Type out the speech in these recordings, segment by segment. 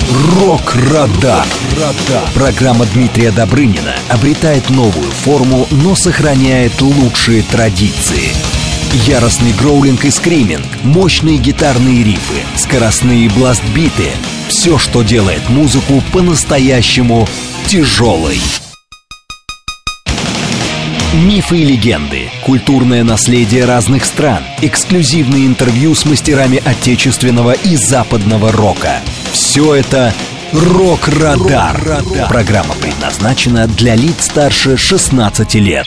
Рок-радар. Программа Дмитрия Добрынина обретает новую форму, но сохраняет лучшие традиции. Яростный гроулинг и скриминг, мощные гитарные рифы, скоростные бласт-биты — все, что делает музыку по-настоящему тяжелой. Мифы и легенды, культурное наследие разных стран, эксклюзивные интервью с мастерами отечественного и западного рока. Все это «Рок-радар». Программа предназначена для лиц старше 16 лет.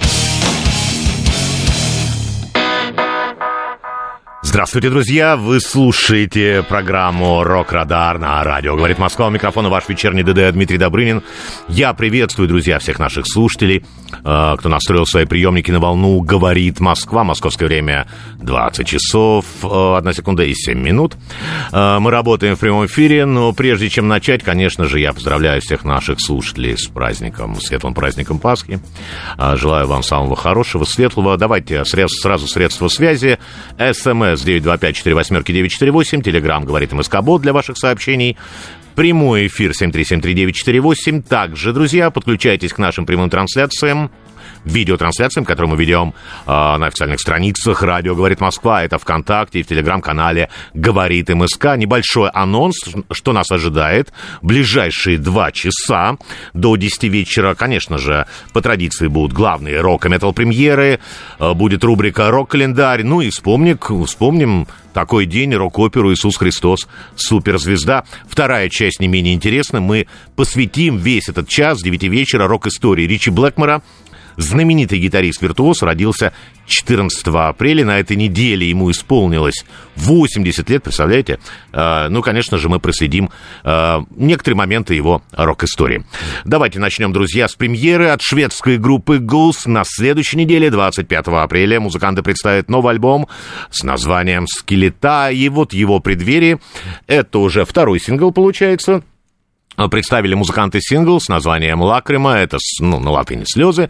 Здравствуйте, друзья! Вы слушаете программу «Рок-радар» на радио «Говорит Москва». У микрофона ваш вечерний ДД Дмитрий Добрынин. Я приветствую, друзья, всех наших слушателей, кто настроил свои приемники на волну «Говорит Москва». Московское время 20 часов, 1 секунда и 7 минут. Мы работаем в прямом эфире, но прежде чем начать, конечно же, я поздравляю всех наших слушателей с праздником, светлым праздником Пасхи. Желаю вам самого хорошего, светлого. Давайте сразу средства связи. СМС 925-48-948, Телеграм «Говорит МСК-бот» для ваших сообщений. Прямой эфир 7373948. Также, друзья, подключайтесь к нашим прямым трансляциям, видеотрансляциям, которые мы ведем на официальных страницах «Радио Говорит Москва». Это ВКонтакте и в Телеграм-канале «Говорит МСК». Небольшой анонс, что нас ожидает в ближайшие 2 часа до 10 вечера. Конечно же, по традиции будут главные рок- и метал-премьеры, будет рубрика «Рок-календарь». Ну и вспомним такой день, рок-оперу «Иисус Христос. Суперзвезда». Вторая часть не менее интересна. Мы посвятим весь этот час с 9 вечера рок-истории Ричи Блэкмора. Знаменитый гитарист-виртуоз родился 14 апреля. На этой неделе ему исполнилось 80 лет, представляете? Ну, конечно же, мы проследим некоторые моменты его рок-истории. Давайте начнем, друзья, с премьеры от шведской группы Ghost. На следующей неделе, 25 апреля, музыканты представят новый альбом с названием «Скелета». И вот его преддверие. Это уже второй сингл, получается. Представили музыканты сингл с названием «Лакрима», это, на латыни «слезы».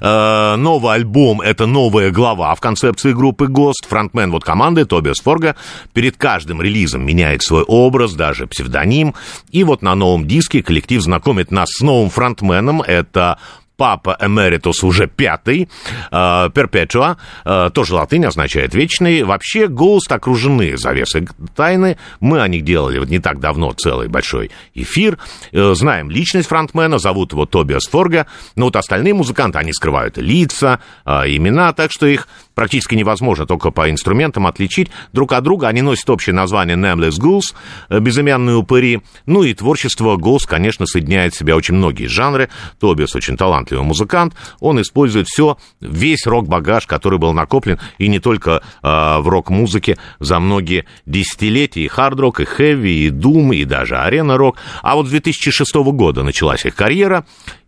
Новый альбом — это новая глава в концепции группы Ghost. Фронтмен команды Тобиас Форга перед каждым релизом меняет свой образ, даже псевдоним. И на новом диске коллектив знакомит нас с новым фронтменом. Это Папа Эмеритус, уже 5-й, Перпетуа, тоже латынь, означает вечный. Вообще, Ghost окружены завесой тайны. Мы о них делали не так давно целый большой эфир. Знаем личность фронтмена, зовут его Тобиас Форга. Но остальные музыканты, они скрывают лица, имена, так что их практически невозможно только по инструментам отличить друг от друга. Они носят общее название Nameless Ghouls, безымянные упыри. Ну и творчество Ghost, конечно, соединяет в себя очень многие жанры. Тобиас очень талантливый музыкант. Он использует весь рок-багаж, который был накоплен, и не только в рок-музыке за многие десятилетия. И хард-рок, и хэви, и дум, и даже арена-рок. А с 2006 года началась их карьера,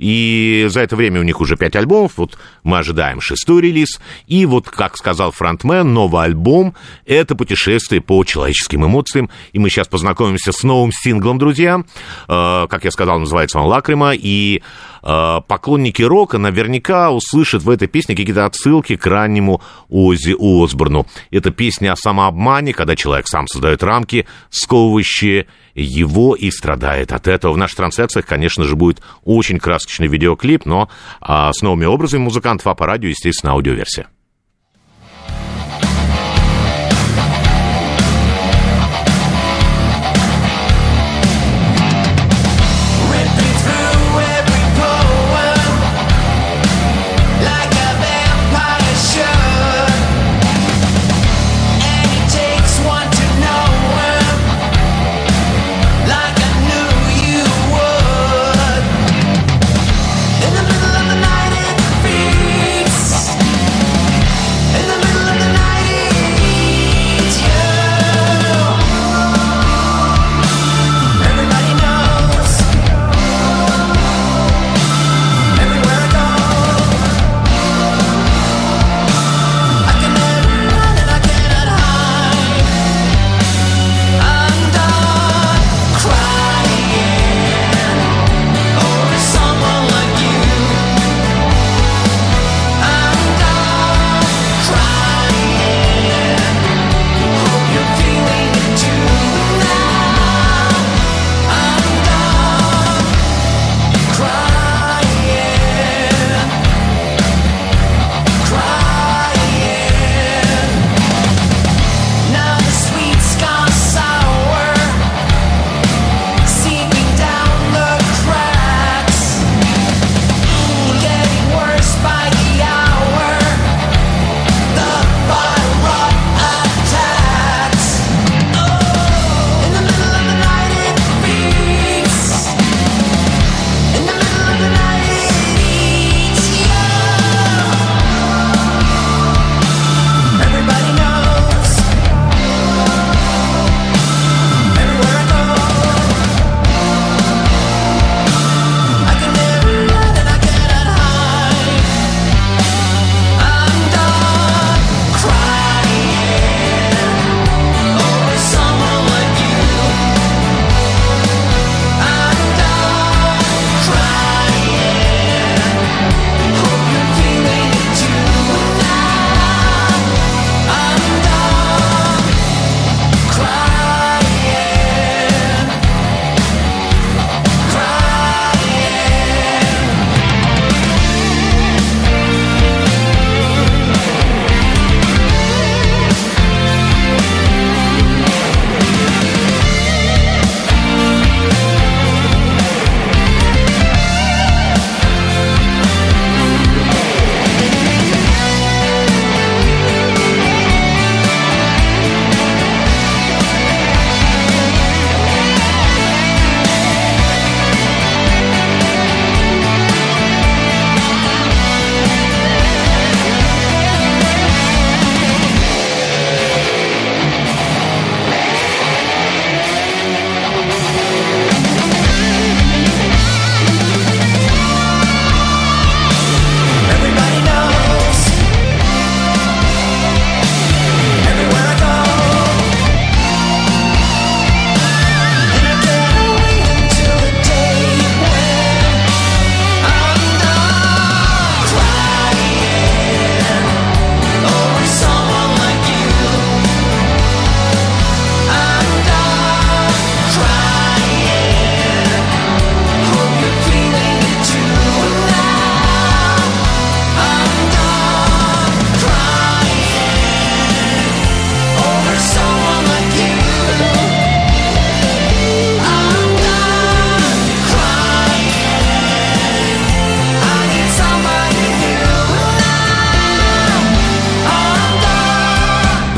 и за это время у них уже 5 альбомов. Мы ожидаем 6-й релиз. И как сказал фронтмен, новый альбом — это путешествие по человеческим эмоциям. И мы сейчас познакомимся с новым синглом, друзья. Как я сказал, называется он «Лакрима». И поклонники рока наверняка услышат в этой песне какие-то отсылки к раннему Оззи Осборну. Это песня о самообмане, когда человек сам создает рамки, сковывающие его, и страдает от этого. В наших трансляциях, конечно же, будет очень красочный видеоклип, но с новыми образами музыкантов, а по радио, естественно, аудиоверсия.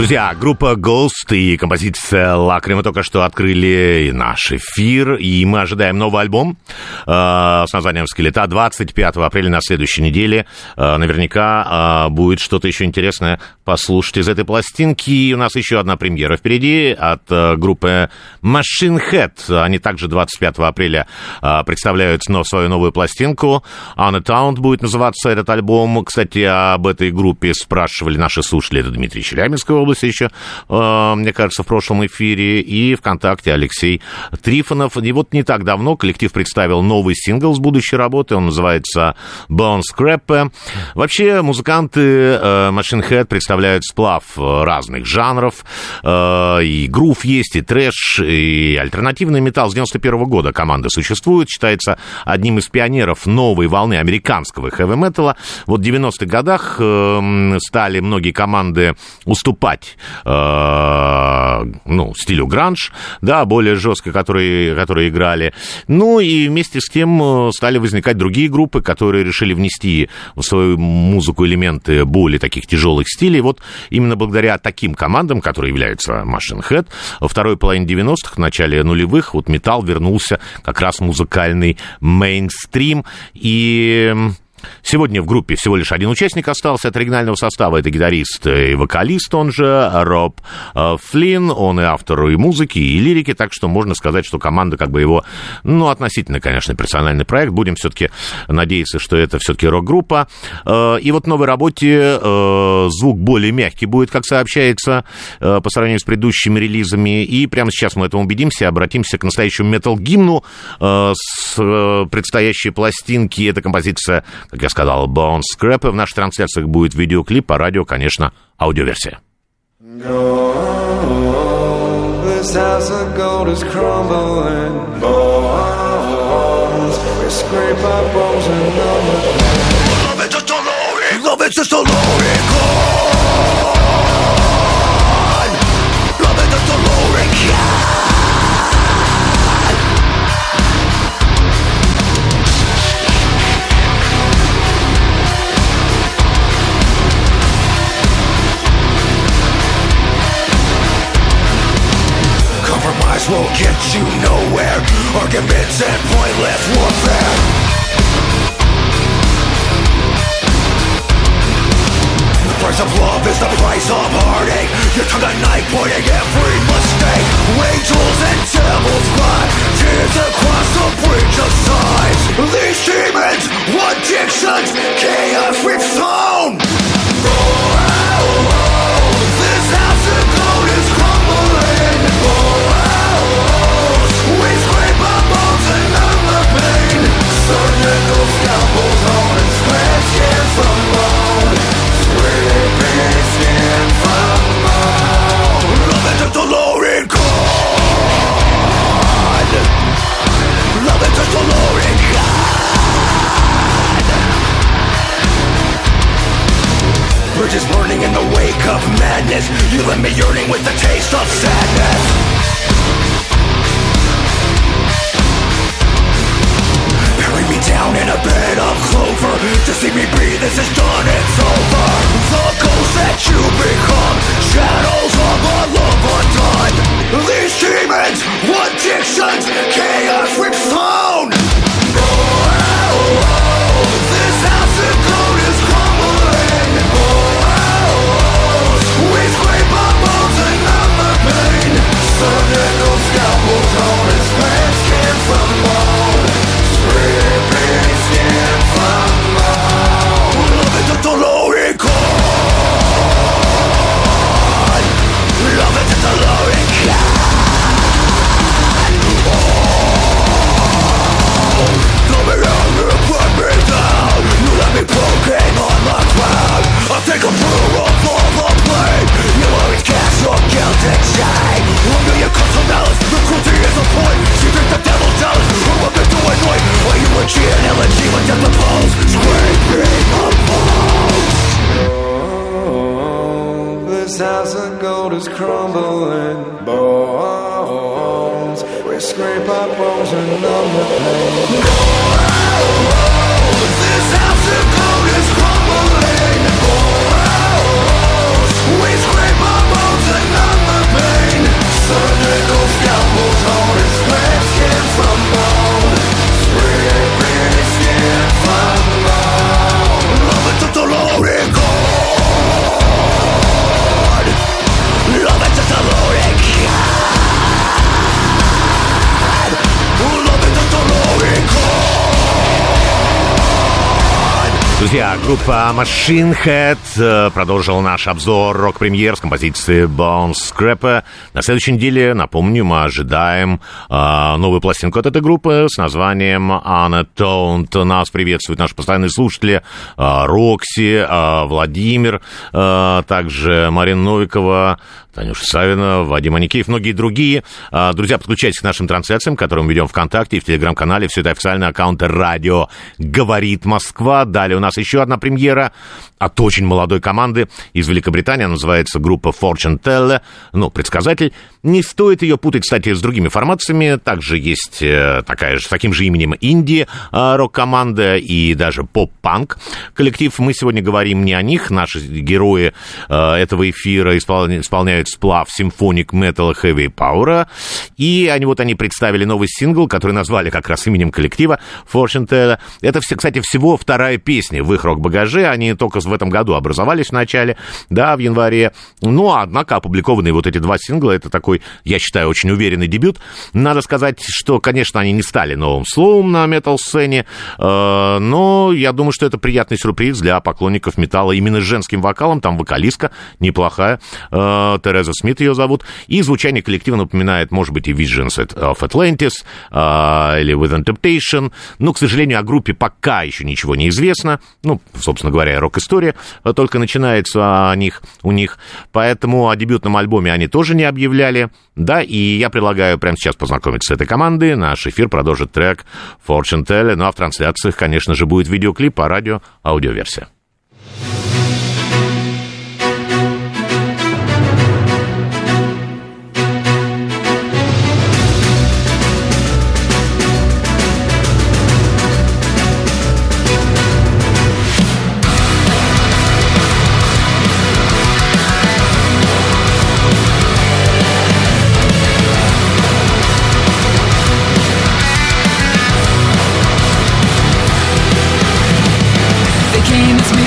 Друзья, группа Ghost и композиция «Лакримы» только что открыли наш эфир, и мы ожидаем новый альбом с названием «Скелета» 25 апреля на следующей неделе. Наверняка будет что-то еще интересное послушать из этой пластинки. И у нас еще одна премьера впереди от группы Machine Head. Они также 25 апреля представляют свою новую пластинку. Unatoned будет называться этот альбом. Кстати, об этой группе спрашивали наши слушатели. Это Дмитрий Челябинской области еще, мне кажется, в прошлом эфире, и ВКонтакте Алексей Трифонов. И вот не так давно коллектив представил новый сингл с будущей работы, он называется Bone Scrap. Вообще, музыканты Machine Head представляют сплав разных жанров, и грув есть, и трэш, и альтернативный металл. С 91 года команда существует, считается одним из пионеров новой волны американского хэви-металла. Вот в 90-х годах стали многие команды уступать стилю гранж, да, более жестко, которые играли. Ну и вместе с тем стали возникать другие группы, которые решили внести в свою музыку элементы более таких тяжелых стилей. Вот именно благодаря таким командам, которые являются Machine Head, во второй половине 90-х, в начале нулевых, вот металл вернулся как раз в музыкальный мейнстрим. И сегодня в группе всего лишь один участник остался от оригинального состава. Это гитарист и вокалист, он же Роб Флинн. Он и автор и музыки, и лирики, так что можно сказать, что команда как бы его, относительно, конечно, персональный проект. Будем все-таки надеяться, что это все-таки рок-группа. И вот в новой работе звук более мягкий будет, как сообщается, по сравнению с предыдущими релизами. И прямо сейчас мы этому убедимся, обратимся к настоящему метал-гимну с предстоящей пластинки. Эта композиция, как я сказал, Bone Scrap. В наших трансляциях будет видеоклип, по радио, конечно, аудиоверсия. Won't get you nowhere. Arguments and pointless warfare. The price of love is the price of heartache. Your tongue a knife pointing every mistake. Angels and devils fly, tears across the bridge of sighs. These demons, addictions, chaos we've sown. This house of gold is crumbling. We scrape our bones and numb the pain. Surgical scalpels on and scratch skin from bone. Scraping skin from bone. Love it just a loaded God. Love it just a loaded God. Bridges burning in the wake of madness. You left me yearning with the taste of sadness. Bury me down in a bed of clover. Just see me breathe, this is done, it's over. The ghost that you become, shadows of a love undone. These demons, addictions, chaos we've sown. This house of gold is crumbling. We scrape our bones and numb the pain. Surgical scalpels on his scratch skin from bone. Scraping skin from bone. Love it just a loaded God. Love it just a loaded God. Throw me out, you put me down. You let me broken on the ground. I take a brew of all the blame. You always cast your guilt and shame. Under your custom malice, the cruelty is a point. You think the devil's jealous, who have been doing right? Are you a G and LNG with death oppose? Scraping my bones. Oh, this house of gold is crumbling. Bones, we scrape our bones and numb the pain. Oh, this house of gold is crumbling. Bones, we scrape our bones. Друзья, группа Machine Head продолжила наш обзор рок-премьер с композиции Bone Scrapper. На следующей неделе, напомню, мы ожидаем новую пластинку от этой группы с названием Unatoned. Нас приветствуют наши постоянные слушатели Рокси, Владимир, также Марина Новикова, Танюша Савина, Вадим Аникеев, многие другие. Друзья, подключайтесь к нашим трансляциям, которые мы ведем ВКонтакте и в Телеграм-канале. Все это официальные аккаунты «Радио Говорит Москва». Далее у нас еще одна премьера от очень молодой команды из Великобритании. Она называется группа Fortune Teller, предсказатель. Не стоит ее путать, кстати, с другими формациями. Также есть такая же, с таким же именем инди-рок-команда и даже поп-панк коллектив. Мы сегодня говорим не о них. Наши герои этого эфира исполняют сплав Symphonic Metal Heavy Power. И они представили новый сингл, который назвали как раз именем коллектива Fortune Teller. Это, кстати, всего вторая песня в их рок-багаже. Они только в этом году образовались в начале, в январе. Однако опубликованные вот эти два сингла, это такой, я считаю, очень уверенный дебют. Надо сказать, что, конечно, они не стали новым словом на метал-сцене, но я думаю, что это приятный сюрприз для поклонников металла именно с женским вокалом. Там вокалистка неплохая, Тереза Смит ее зовут. И звучание коллектива напоминает, может быть, и Visions of Atlantis или Within Temptation. Но, к сожалению, о группе пока еще ничего не известно. Собственно говоря, рок-история только начинается у них. Поэтому о дебютном альбоме они тоже не объявляли. И я предлагаю прямо сейчас познакомиться с этой командой. Наш эфир продолжит трек Fortune Teller. А в трансляциях, конечно же, будет видеоклип, по радио аудиоверсия. Came as me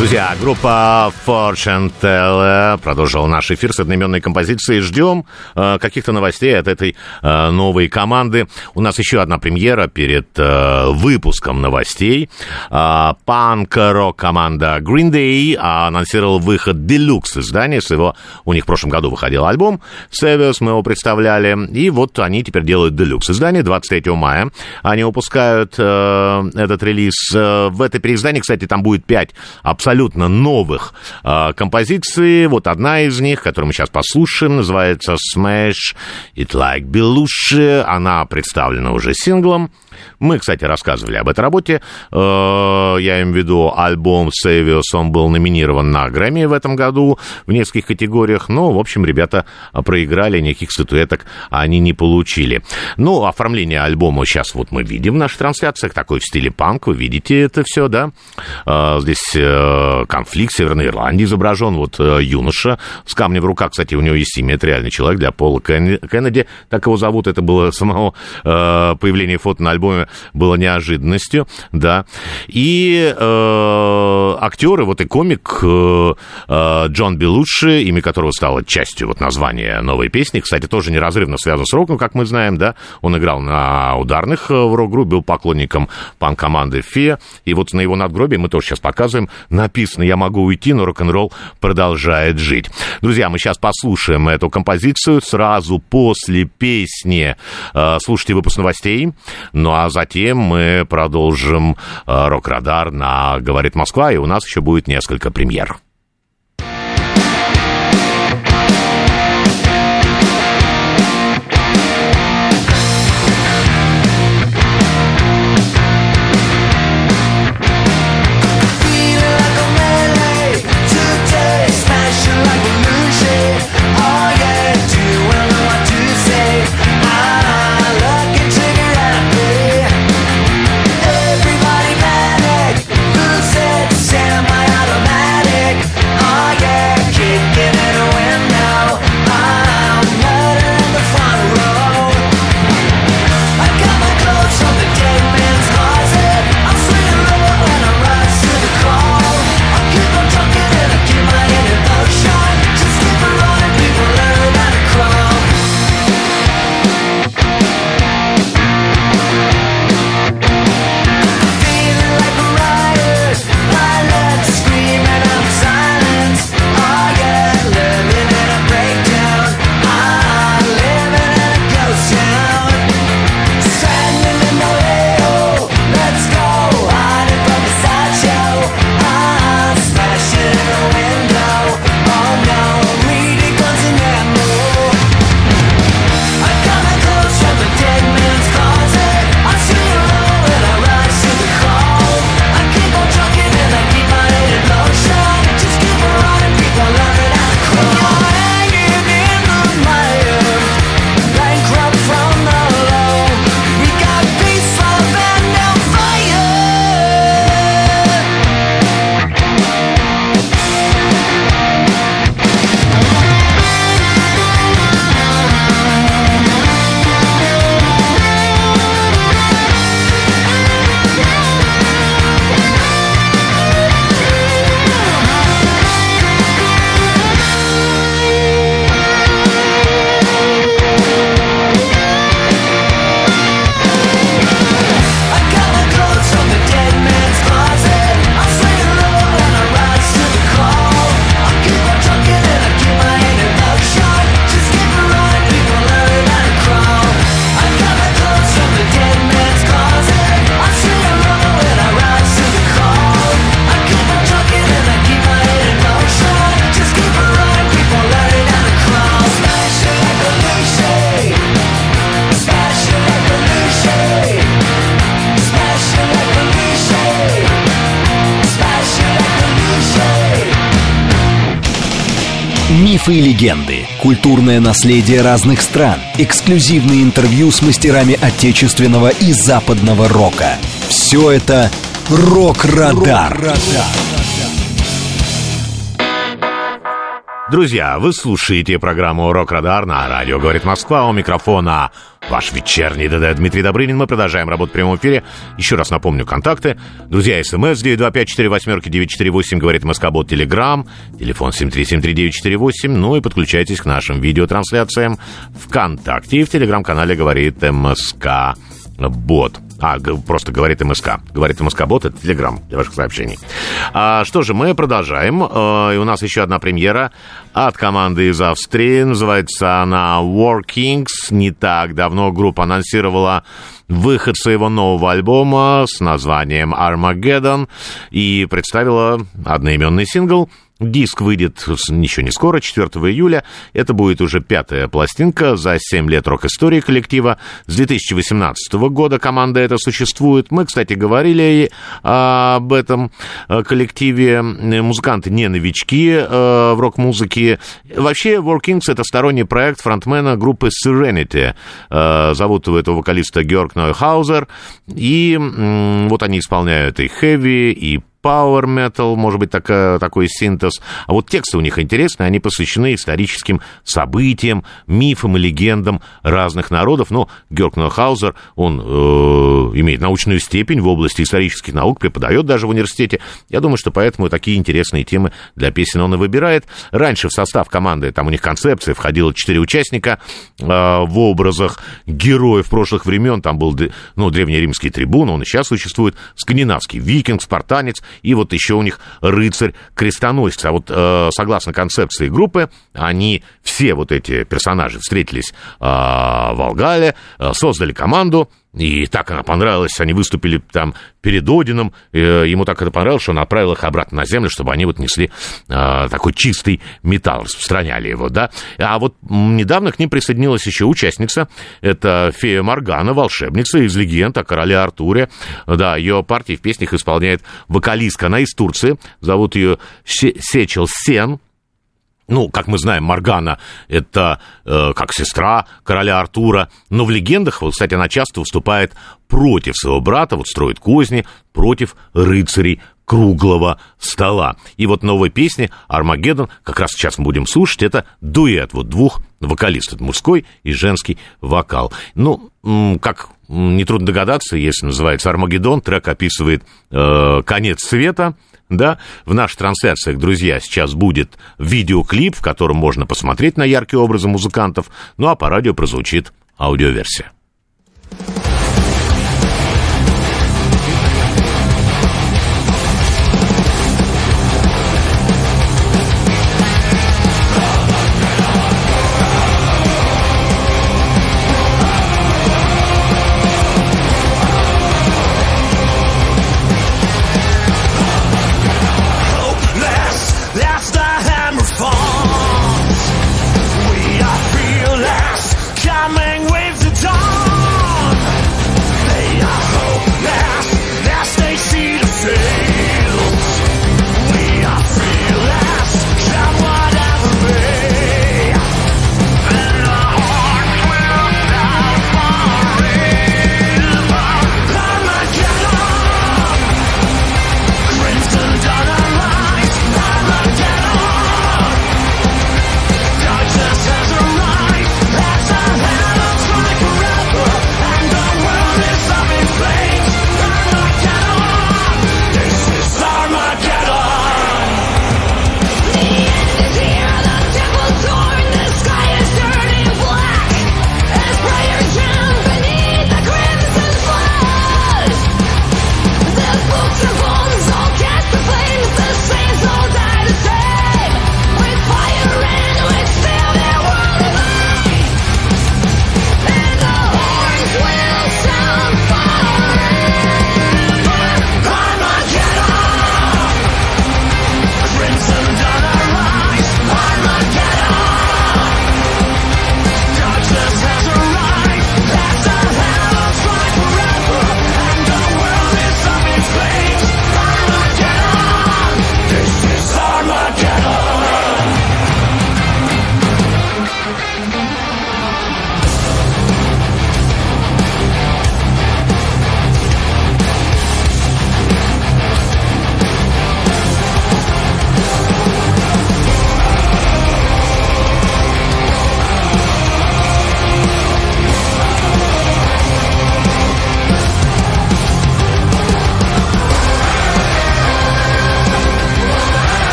Друзья, группа Fortune Teller продолжила наш эфир с одноименной композицией. Ждем каких-то новостей от этой новой команды. У нас еще одна премьера перед выпуском новостей. Панк-рок команда Green Day анонсировала выход делюкс издания своего. У них в прошлом году выходил альбом Saviors, мы его представляли. И вот они теперь делают делюкс издание 23 мая. Они выпускают этот релиз. В это переиздание, кстати, там будет 5 абсолютно новых композиций. Вот одна из них, которую мы сейчас послушаем, называется Smash It Like Belushi. Она представлена уже синглом. Мы, кстати, рассказывали об этой работе. Я имею в виду альбом Saviors. Он был номинирован на Грэмми в этом году в нескольких категориях. Но, в общем, ребята проиграли, никаких статуэток они не получили. Ну, оформление альбома сейчас вот мы видим в наших трансляциях. Такой в стиле панк. Вы видите это все, да? Здесь конфликт в Северной Ирландии изображен. Вот юноша с камнем в руках. Кстати, у него есть имя. Это реальный человек для Пола Кеннеди. Так его зовут. Это было самого появления фото на альбоме было неожиданностью, да. И актеры, вот и комик Джон Белуши, имя которого стало частью вот названия новой песни, кстати, тоже неразрывно связан с роком, как мы знаем, да. Он играл на ударных в рок-группе, был поклонником панк-команды Фе, и вот на его надгробии мы тоже сейчас показываем, написано «Я могу уйти, но рок-н-ролл продолжает жить». Друзья, мы сейчас послушаем эту композицию сразу после песни. Слушайте выпуск новостей. Ну, а затем мы продолжим «Рок-радар» на «Говорит Москва», и у нас еще будет несколько премьер. Мифы и легенды, культурное наследие разных стран, эксклюзивные интервью с мастерами отечественного и западного рока. Все это «Рок-радар». Друзья, вы слушаете программу «Рок-Радар» на радио «Говорит Москва». У микрофона ваш вечерний ДД Дмитрий Добрынин. Мы продолжаем работу в прямом эфире. Еще раз напомню контакты. Друзья, СМС 925-48-948, говорит Москобот, Телеграм, телефон 7373948. Ну и подключайтесь к нашим видеотрансляциям ВКонтакте и в Телеграм-канале «Говорит МСК-бот». Просто говорит МСК. Говорит МСК-бот, это Телеграм для ваших сообщений. Что же, мы продолжаем. И у нас еще одна премьера от команды из Австрии. Называется она War Kings. Не так давно группа анонсировала выход своего нового альбома с названием Armageddon и представила одноименный сингл. Диск выйдет еще не скоро, 4 июля. Это будет уже 5-я пластинка за 7 лет рок-истории коллектива. С 2018 года команда эта существует. Мы, кстати, говорили об этом коллективе. Музыканты не новички в рок-музыке. Вообще, War Kings — это сторонний проект фронтмена группы Serenity. Зовут этого вокалиста Георг Нойхаузер. И вот они исполняют и хэви, и Power Metal, может быть, такой синтез. А вот тексты у них интересные, они посвящены историческим событиям, мифам и легендам разных народов. Но Георг Нойхаузер, он имеет научную степень в области исторических наук, преподает даже в университете. Я думаю, что поэтому такие интересные темы для песен он и выбирает. Раньше в состав команды, там у них концепция, входило 4 участника в образах героев прошлых времен. Там был древнеримский трибун, он и сейчас существует, скандинавский викинг, спартанец, и вот еще у них рыцарь-крестоносец. А вот согласно концепции группы, они, все вот эти персонажи, встретились в Волгале, создали команду, и так она понравилась, они выступили там перед Одином, ему так это понравилось, что он отправил их обратно на землю, чтобы они вот несли такой чистый металл, распространяли его, да. А вот недавно к ним присоединилась еще участница, это фея Моргана, волшебница из легенд о короле Артуре, да, ее партии в песнях исполняет вокалистка, она из Турции, зовут ее Сечел Сен. Ну, как мы знаем, Моргана — это как сестра короля Артура. Но в легендах, вот, кстати, она часто выступает против своего брата, вот строит козни против рыцарей круглого стола. И вот новая песня «Армагеддон», как раз сейчас мы будем слушать, это дуэт вот двух вокалистов, мужской и женский вокал. Ну, как нетрудно догадаться, если называется «Армагеддон», трек описывает конец света. Да, в наших трансляциях, друзья, сейчас будет видеоклип, в котором можно посмотреть на яркие образы музыкантов, ну а по радио прозвучит аудиоверсия. Coming with the dawn.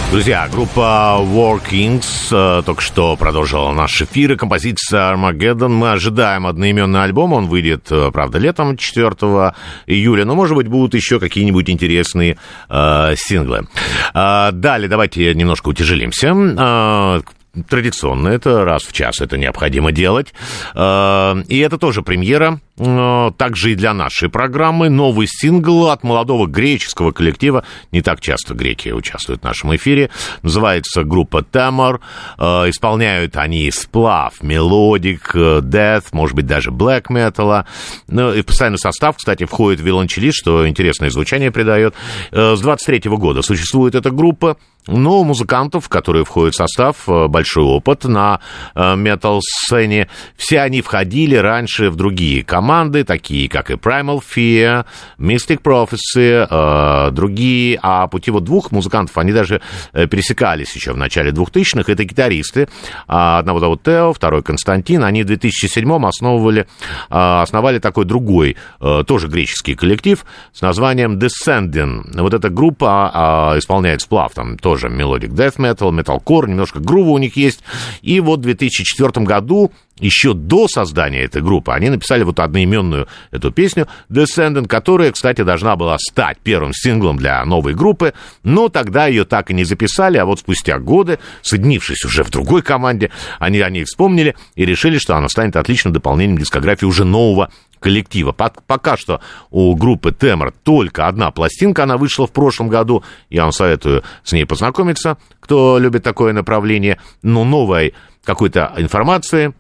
Друзья, группа War Kings только что продолжила наш эфир. Композиция Armageddon. Мы ожидаем одноименный альбом. Он выйдет, правда, летом, 4 июля. Но, может быть, будут еще какие-нибудь интересные синглы. Далее давайте немножко утяжелимся. Традиционно, это раз в час это необходимо делать. И это тоже премьера, также и для нашей программы. Новый сингл от молодого греческого коллектива. Не так часто греки участвуют в нашем эфире. Называется группа Tamar. Исполняют они сплав мелодик, death, может быть, даже black metal. Ну, и в постоянный состав, кстати, входит виолончелист, что интересное звучание придает. С 23-го года существует эта группа. Но у музыкантов, которые входят в состав, большой опыт на метал-сцене. Все они входили раньше в другие команды, такие как и Primal Fear, Mystic Prophecy, другие. А по пути вот двух музыкантов, они даже пересекались еще в начале 2000-х. Это гитаристы. Одного зовут Тео, второй Константин. Они в 2007-м основали такой другой, тоже греческий коллектив с названием Descending. Вот эта группа исполняет сплав, там тоже мелодик death metal, metalcore, немножко грува у них есть. И вот в 2004 году, еще до создания этой группы, они написали вот одноименную эту песню Descendant, которая, кстати, должна была стать первым синглом для новой группы, но тогда ее так и не записали, а вот спустя годы, соединившись уже в другой команде, они о ней вспомнили и решили, что она станет отличным дополнением дискографии уже нового коллектива. Пока что у группы Tamar только одна пластинка, она вышла в прошлом году. Я вам советую с ней познакомиться, кто любит такое направление. Но новой какой-то информации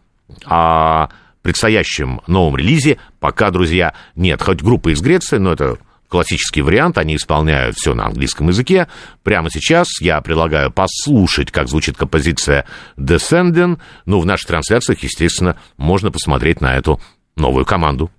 о предстоящем новом релизе пока, друзья, нет. Хоть группа из Греции, но это классический вариант, они исполняют все на английском языке. Прямо сейчас я предлагаю послушать, как звучит композиция Descending. Ну, в наших трансляциях, естественно, можно посмотреть на эту новую команду.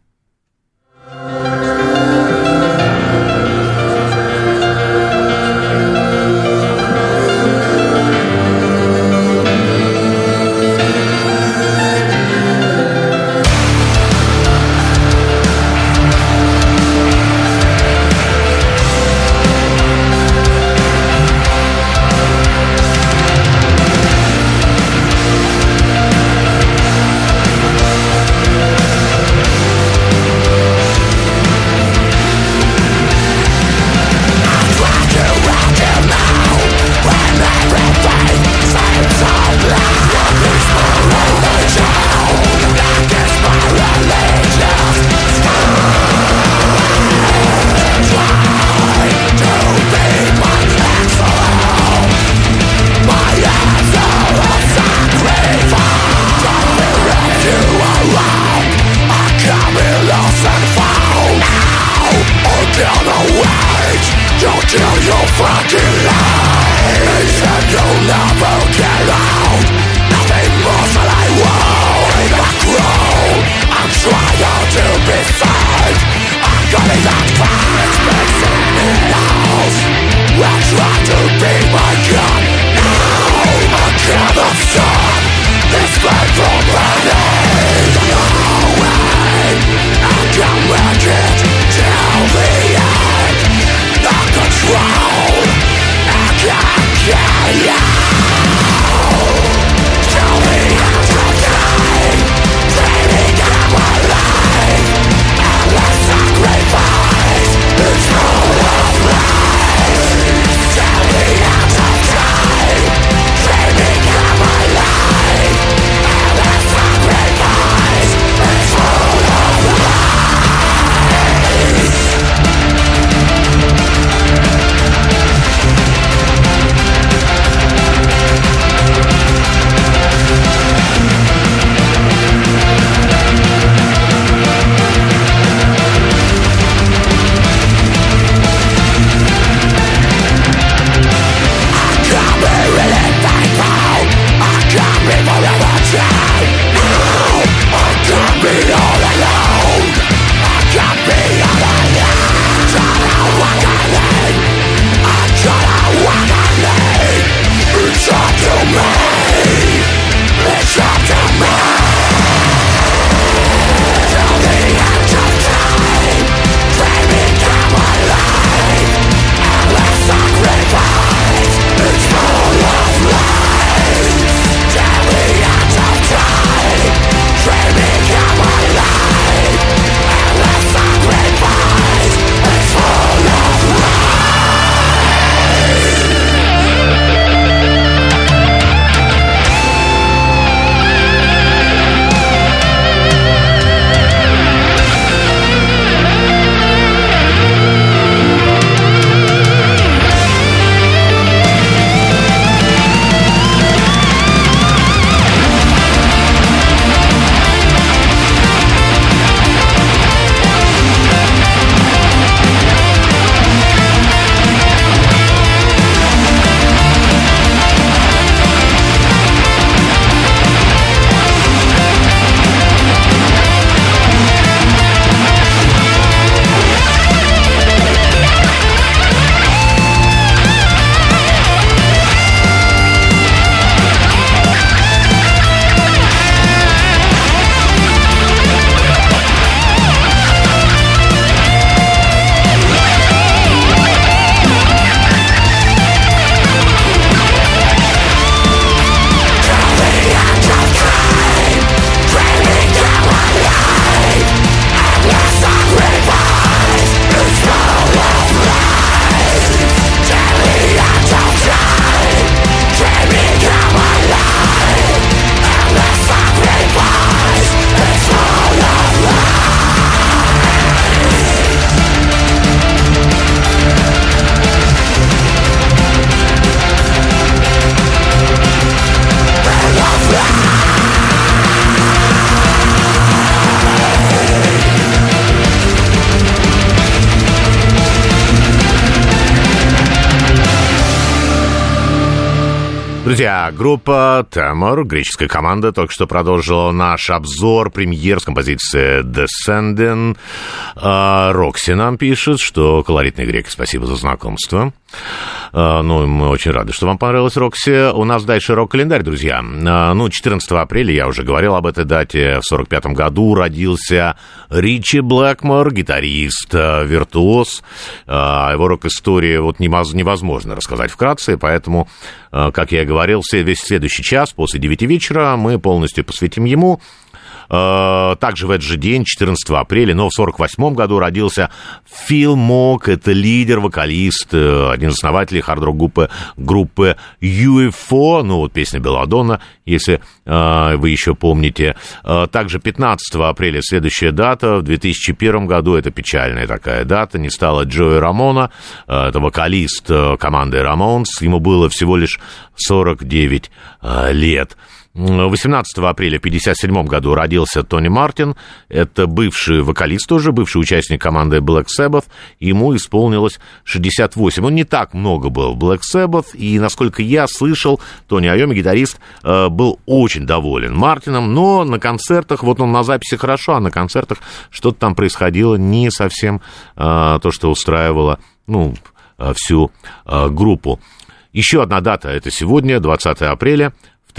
Друзья, группа Temor, греческая команда, только что продолжила наш обзор премьер с композиции Descending. Рокси нам пишет, что колоритный грек, спасибо за знакомство. Ну, мы очень рады, что вам понравилось, Рокси. У нас дальше рок-календарь, друзья. 14 апреля, я уже говорил об этой дате, в 1945 году родился Ричи Блэкмор, гитарист, виртуоз. Его рок-истории вот невозможно рассказать вкратце, поэтому, как я и говорил, весь следующий час после 9 вечера мы полностью посвятим ему. Также в этот же день, 14 апреля, но в 1948 году родился Фил Мок. Это лидер, вокалист, один из основателей хард-рок группы UFO. Ну, вот песня Белладонна, если вы еще помните. Также 15 апреля следующая дата. В 2001 году, это печальная такая дата, не стало Джои Рамона. Это вокалист команды Ramones. Ему было всего лишь 49 лет. 18 апреля в 1957 году родился Тони Мартин. Это бывший вокалист тоже, бывший участник команды Black Sabbath. Ему исполнилось 68. Он не так много был в Black Sabbath, и, насколько я слышал, Тони Айоми, гитарист, был очень доволен Мартином, но на концертах, вот он на записи хорошо, а на концертах что-то там происходило не совсем то, что устраивало, ну, всю группу. Еще одна дата, это сегодня, 20 апреля. В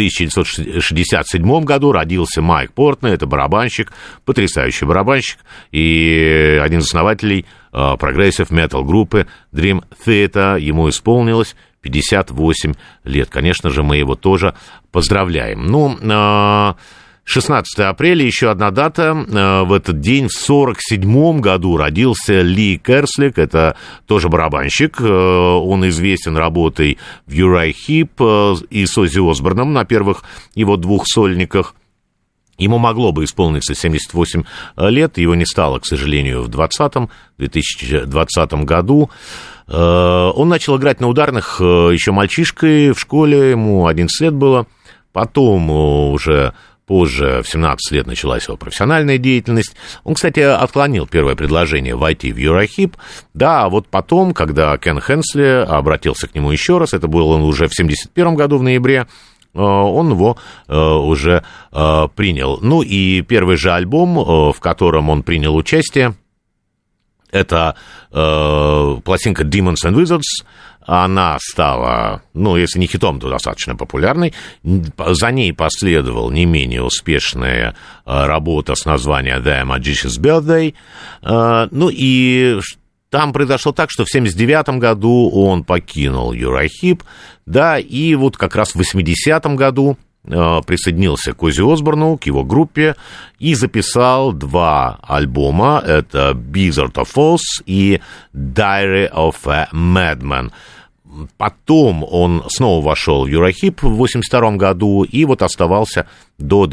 1967 году родился Майк Портней, это барабанщик, потрясающий барабанщик, и один из основателей прогрессив метал группы Dream Theater. Ему исполнилось 58 лет. Конечно же, мы его тоже поздравляем. Ну, 16 апреля, еще одна дата. В этот день, в 1947 году, родился Ли Керслик. Это тоже барабанщик. Он известен работой в Uriah Heep и с Оззи Осборном на первых его двух сольниках. Ему могло бы исполниться 78 лет. Его не стало, к сожалению, в 2020 году. Он начал играть на ударных еще мальчишкой в школе. Ему 11 лет было. Потом уже... Позже, в 17 лет, началась его профессиональная деятельность. Он, кстати, отклонил первое предложение войти в Uriah Heep. Да, а вот потом, когда Кен Хенсли обратился к нему еще раз, это было уже в 71 году, в ноябре, он его уже принял. Ну и первый же альбом, в котором он принял участие, это пластинка Demons and Wizards. Она стала, ну, если не хитом, то достаточно популярной. За ней последовала не менее успешная работа с названием The Magician's Birthday. Ну, и там произошло так, что в 1979 году он покинул Uriah Heep, да, и вот как раз в 1980 году присоединился к Оззи Осборну, к его группе, и записал 2 альбома. Это Blizzard of Oz и Diary of a Madman. Потом он снова вошел в Uriah Heep в 1982 году и вот оставался до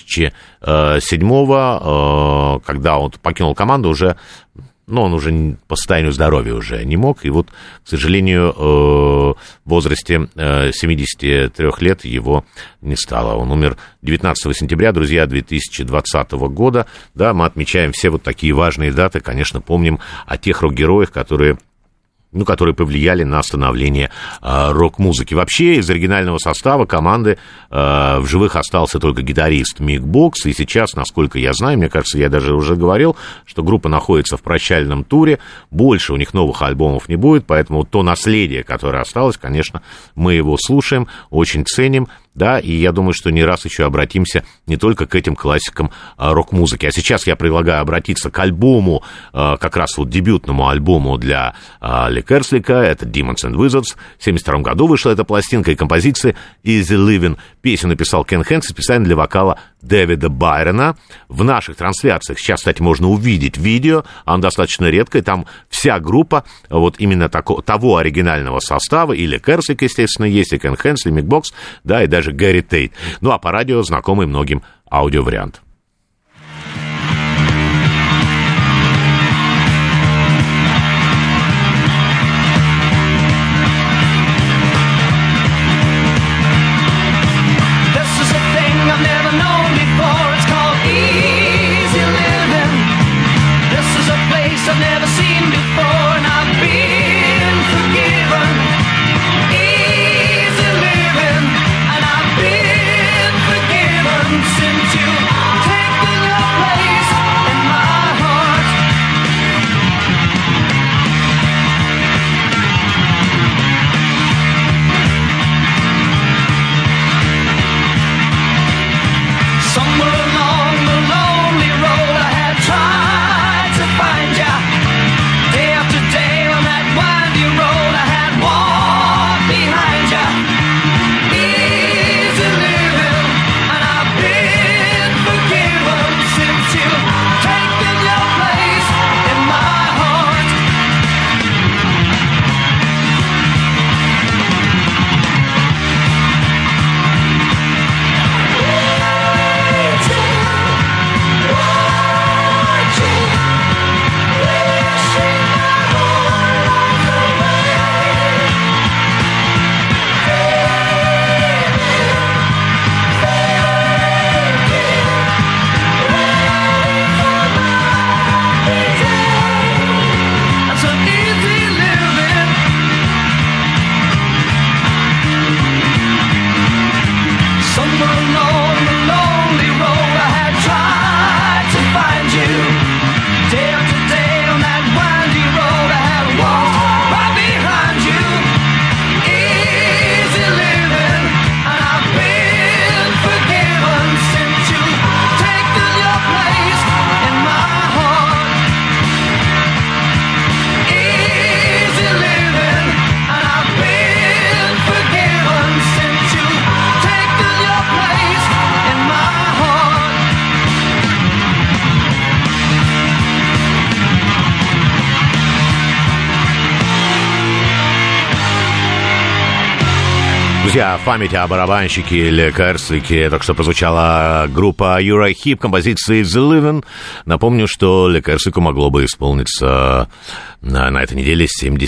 2007, когда он покинул команду уже. Но он уже по состоянию здоровья уже не мог, и вот, к сожалению, в возрасте 73 лет его не стало. Он умер 19 сентября, друзья, 2020 года. Да, мы отмечаем все вот такие важные даты, конечно, помним о тех рок-героях, которые повлияли на становление рок-музыки. Вообще, из оригинального состава команды в живых остался только гитарист Мик Бокс, и сейчас, насколько я знаю, мне кажется, я даже уже говорил, что группа находится в прощальном туре, больше у них новых альбомов не будет, поэтому то наследие, которое осталось, конечно, мы его слушаем, очень ценим, да, и я думаю, что не раз еще обратимся не только к этим классикам рок-музыки. А сейчас я предлагаю обратиться к альбому, как раз вот дебютному альбому для Ли Керслика, это Demons and Wizards. В 1972 году вышла эта пластинка и композиция Easy Living. Песню написал Кен Хенсли специально для вокала Дэвида Байрона. В наших трансляциях сейчас, кстати, можно увидеть видео, оно достаточно редкое, там вся группа вот именно того оригинального состава, и Ли Керслик, естественно, есть, и Кен Хенсли, Мик Бокс, да, и даже Гэри Тейт. Ну, а по радио знакомый многим аудиовариант. Easy living. Друзья, в памяти о барабанщике или Керсике только что прозвучала группа Eurahip, композиции The Living. Напомню, что Ле Керсику могло бы исполниться на этой неделе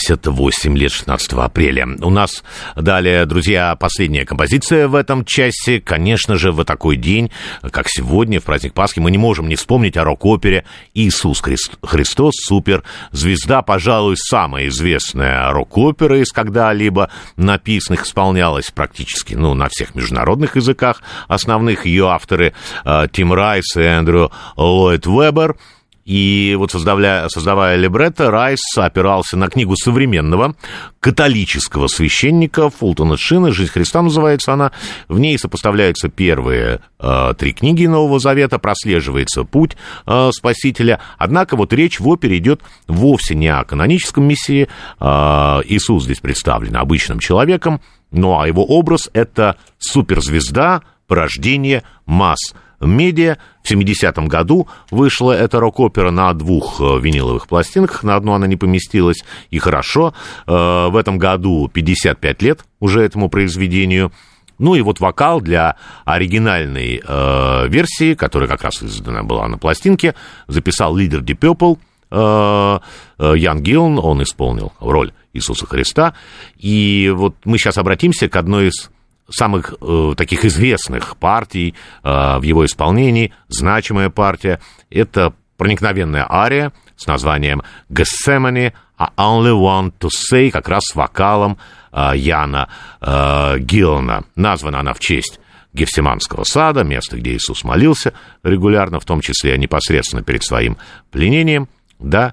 78 лет, 16 апреля. У нас далее, друзья, последняя композиция в этом часе. Конечно же, в такой день, как сегодня, в праздник Пасхи, мы не можем не вспомнить о рок-опере «Иисус Христос, суперзвезда». Пожалуй, самая известная рок-опера из когда-либо написанных, исполнялась практически, на всех международных языках. Основных ее авторы Тим Райс и Эндрю Ллойд Веббер. И вот создавая либретто, Райс опирался на книгу современного католического священника Фултона Шина «Жизнь Христа» называется она. В ней сопоставляются первые 3 книги Нового Завета, прослеживается путь Спасителя. Однако вот речь в опере идет вовсе не о каноническом мессии. Иисус здесь представлен обычным человеком, а его образ — это суперзвезда, порождение масс-медиа. В 70-м году вышла эта рок-опера на 2 виниловых пластинках, на одну она не поместилась, и хорошо. В этом году 55 лет уже этому произведению. И вот вокал для оригинальной версии, которая как раз издана была на пластинке, записал лидер Deep Purple Ян Гиллан. Он исполнил роль Иисуса Христа. И вот мы сейчас обратимся к одной из самых таких известных партий в его исполнении, значимая партия. Это проникновенная ария с названием «Gethsemane, I only want to say», как раз с вокалом Яна Гиллана. Названа она в честь Гефсиманского сада, место, где Иисус молился регулярно, в том числе непосредственно перед своим пленением, да.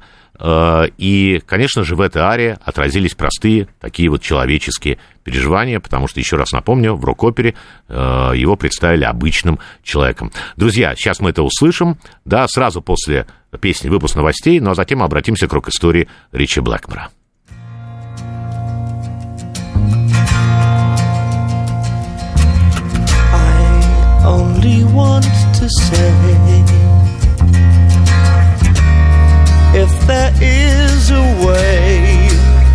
И, конечно же, в этой арии отразились простые такие вот человеческие переживания, потому что, еще раз напомню, в рок-опере его представили обычным человеком. Друзья, сейчас мы это услышим, да, сразу после песни выпуск новостей, а затем обратимся к рок-истории Ричи Блэкмора. I only want to say, if there is a way,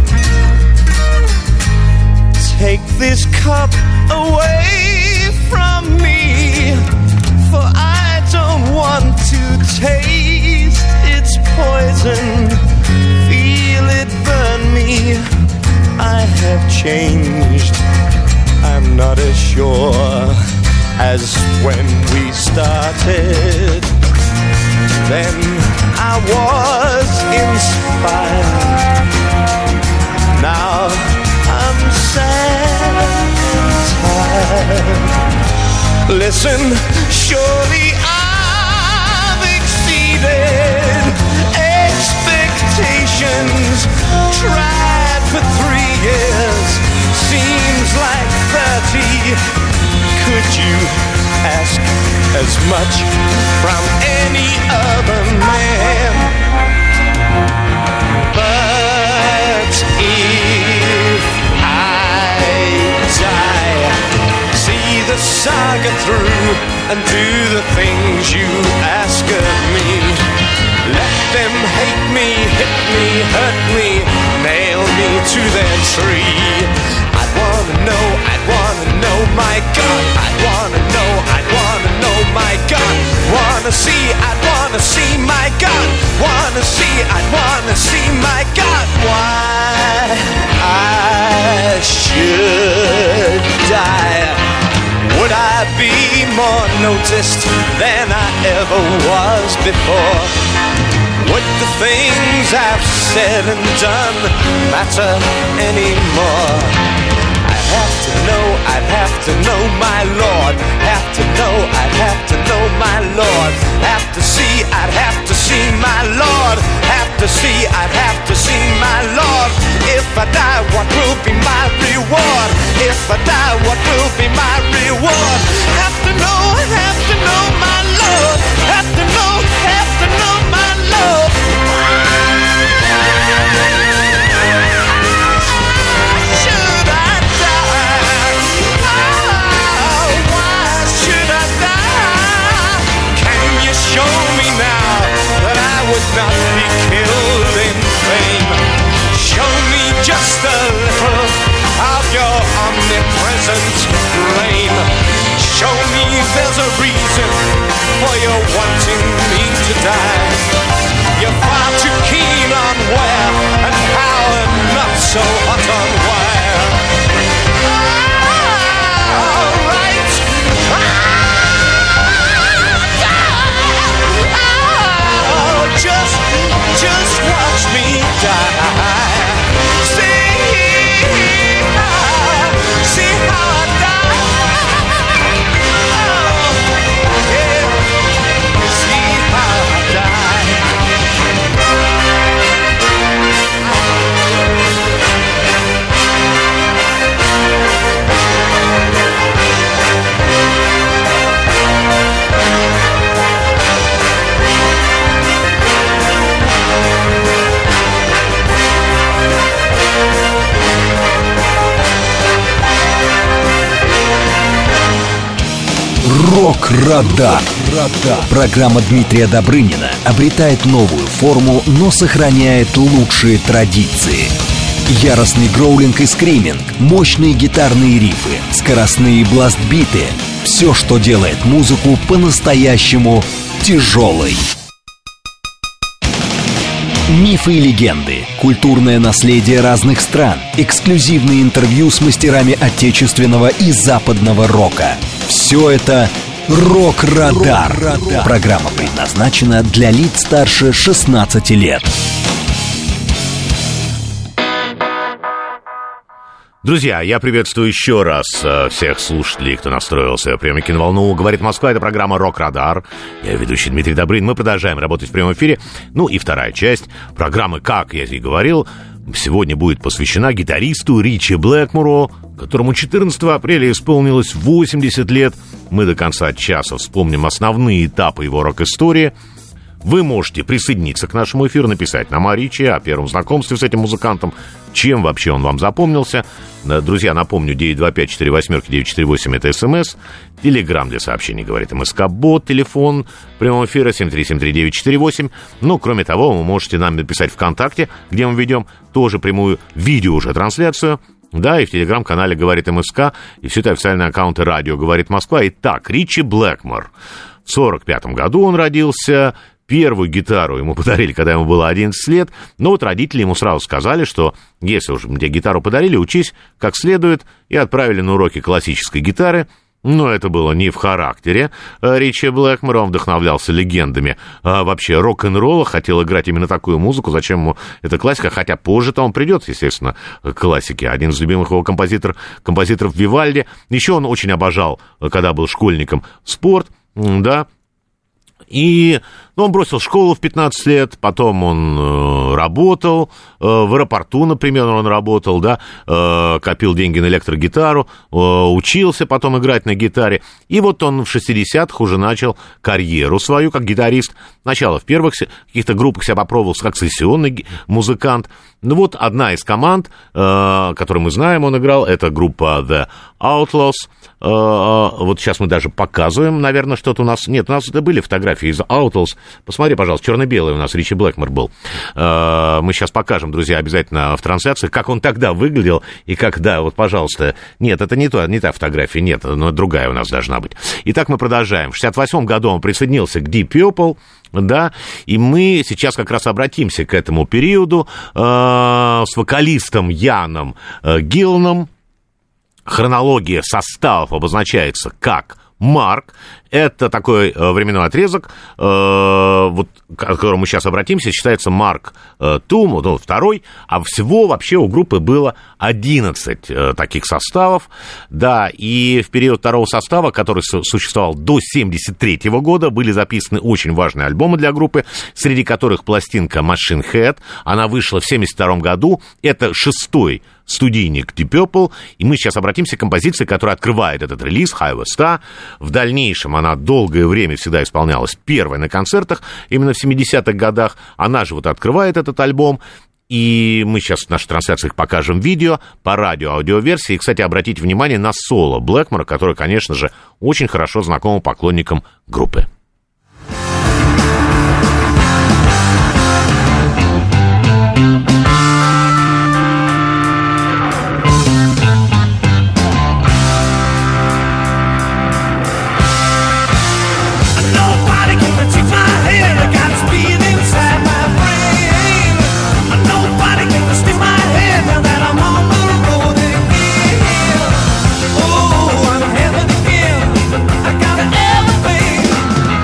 take this cup away from me, for I don't want to taste its poison, feel it burn me. I have changed, I'm not as sure as when we started. Then I was inspired. Now I'm sad and tired. Listen, surely I've exceeded expectations. Tried for 3 years, seems like 30. Could you ask as much from any other man? But if I die, see the saga through and do the things you ask of me. Let them hate me, hit me, hurt me, nail me to their tree. I'd wanna know, my God. I'd wanna know, my God. Wanna see, my God. I'd wanna see, my God. Why I should die. Would I be more noticed than I ever was before? Would the things I've said and done matter anymore? I'd have to know, my Lord. I'd have to know, my Lord. I'd have to see, my Lord. I'd have to see, my Lord. If I die, what will be my reward? If I die, what will be my reward? Have to know, my Lord. Have to know, my Lord. Not be killed in vain. Show me just a little of your omnipresence Рок-Радар. Программа Дмитрия Добрынина обретает новую форму, но сохраняет лучшие традиции. Яростный гроулинг и скриминг, мощные гитарные рифы, скоростные бласт-биты — все, что делает музыку по-настоящему тяжелой. Мифы и легенды, культурное наследие разных стран, эксклюзивные интервью с мастерами отечественного и западного рока. Все это «Рок-Радар». Программа предназначена для лиц старше 16 лет. Друзья, я приветствую еще раз всех слушателей, кто настроился в приемнике на волну. Говорит Москва, это программа «Рок-Радар». Я ведущий Дмитрий Добрынин. Мы продолжаем работать в прямом эфире. Ну и вторая часть программы, как я и говорил, сегодня будет посвящена гитаристу Ричи Блэкмору, которому 14 апреля исполнилось 80 лет. Мы до конца часа вспомним основные этапы его рок-истории. Вы можете присоединиться к нашему эфиру, написать нам о Ричи, о первом знакомстве с этим музыкантом, чем вообще он вам запомнился. Друзья, напомню, 925-48-948 это СМС, Телеграм для сообщений, говорит МСК-бот, телефон прямого эфира 7373948. Ну, кроме того, вы можете нам написать ВКонтакте, где мы ведем тоже прямую видео уже трансляцию. Да, и в телеграм-канале «Говорит МСК», и все это официальные аккаунты «Радио Говорит Москва». Итак, Ричи Блэкмор. В 1945 году он родился. Первую гитару ему подарили, когда ему было 11 лет. Но вот родители ему сразу сказали, что если уж тебе гитару подарили, учись как следует. И отправили на уроки классической гитары. Но это было не в характере Ричи Блэкмора. Он вдохновлялся легендами вообще рок-н-ролла, хотел играть именно такую музыку. Зачем ему эта классика? Хотя позже-то он придет, естественно, к классике. Один из любимых его композиторов Вивальди. Еще он очень обожал, когда был школьником, спорт, да. И он бросил школу в 15 лет, потом он работал, в аэропорту, например, он работал, да, копил деньги на электрогитару, учился потом играть на гитаре. И вот он в 60-х уже начал карьеру свою как гитарист. Сначала в первых каких-то группах себя попробовал как сессионный музыкант. Ну вот одна из команд, которую мы знаем, он играл, это группа The Outlaws. Вот сейчас мы даже показываем, наверное, что-то у нас... Нет, у нас это были фотографии из Outlaws. Посмотри, пожалуйста, черно-белый у нас Ричи Блэкмор был. Мы сейчас покажем, друзья, обязательно в трансляции, как он тогда выглядел и как, да, вот, пожалуйста. Нет, это не та фотография, нет, но другая у нас должна быть. Итак, мы продолжаем. В 68 году он присоединился к Deep Purple, да, и мы сейчас как раз обратимся к этому периоду с вокалистом Яном Гилланом. Хронология составов обозначается как Марк. Это такой временной отрезок, вот, к которому мы сейчас обратимся, считается Марк Тум, вот, второй, а всего вообще у группы было 11 таких составов, да, и в период второго состава, который существовал до 1973 года, были записаны очень важные альбомы для группы, среди которых пластинка Machine Head, она вышла в 1972 году, это 6-й студийник Deep Purple, и мы сейчас обратимся к композиции, которая открывает этот релиз, Highway Star. В дальнейшем она долгое время всегда исполнялась первой на концертах, именно в 70-х годах. Она же вот открывает этот альбом, и мы сейчас в нашей трансляции покажем видео по радио, аудиоверсии. И, кстати, обратите внимание на соло Блэкмора, который, конечно же, очень хорошо знаком поклонникам группы. Oh, I'm having again. I got everything.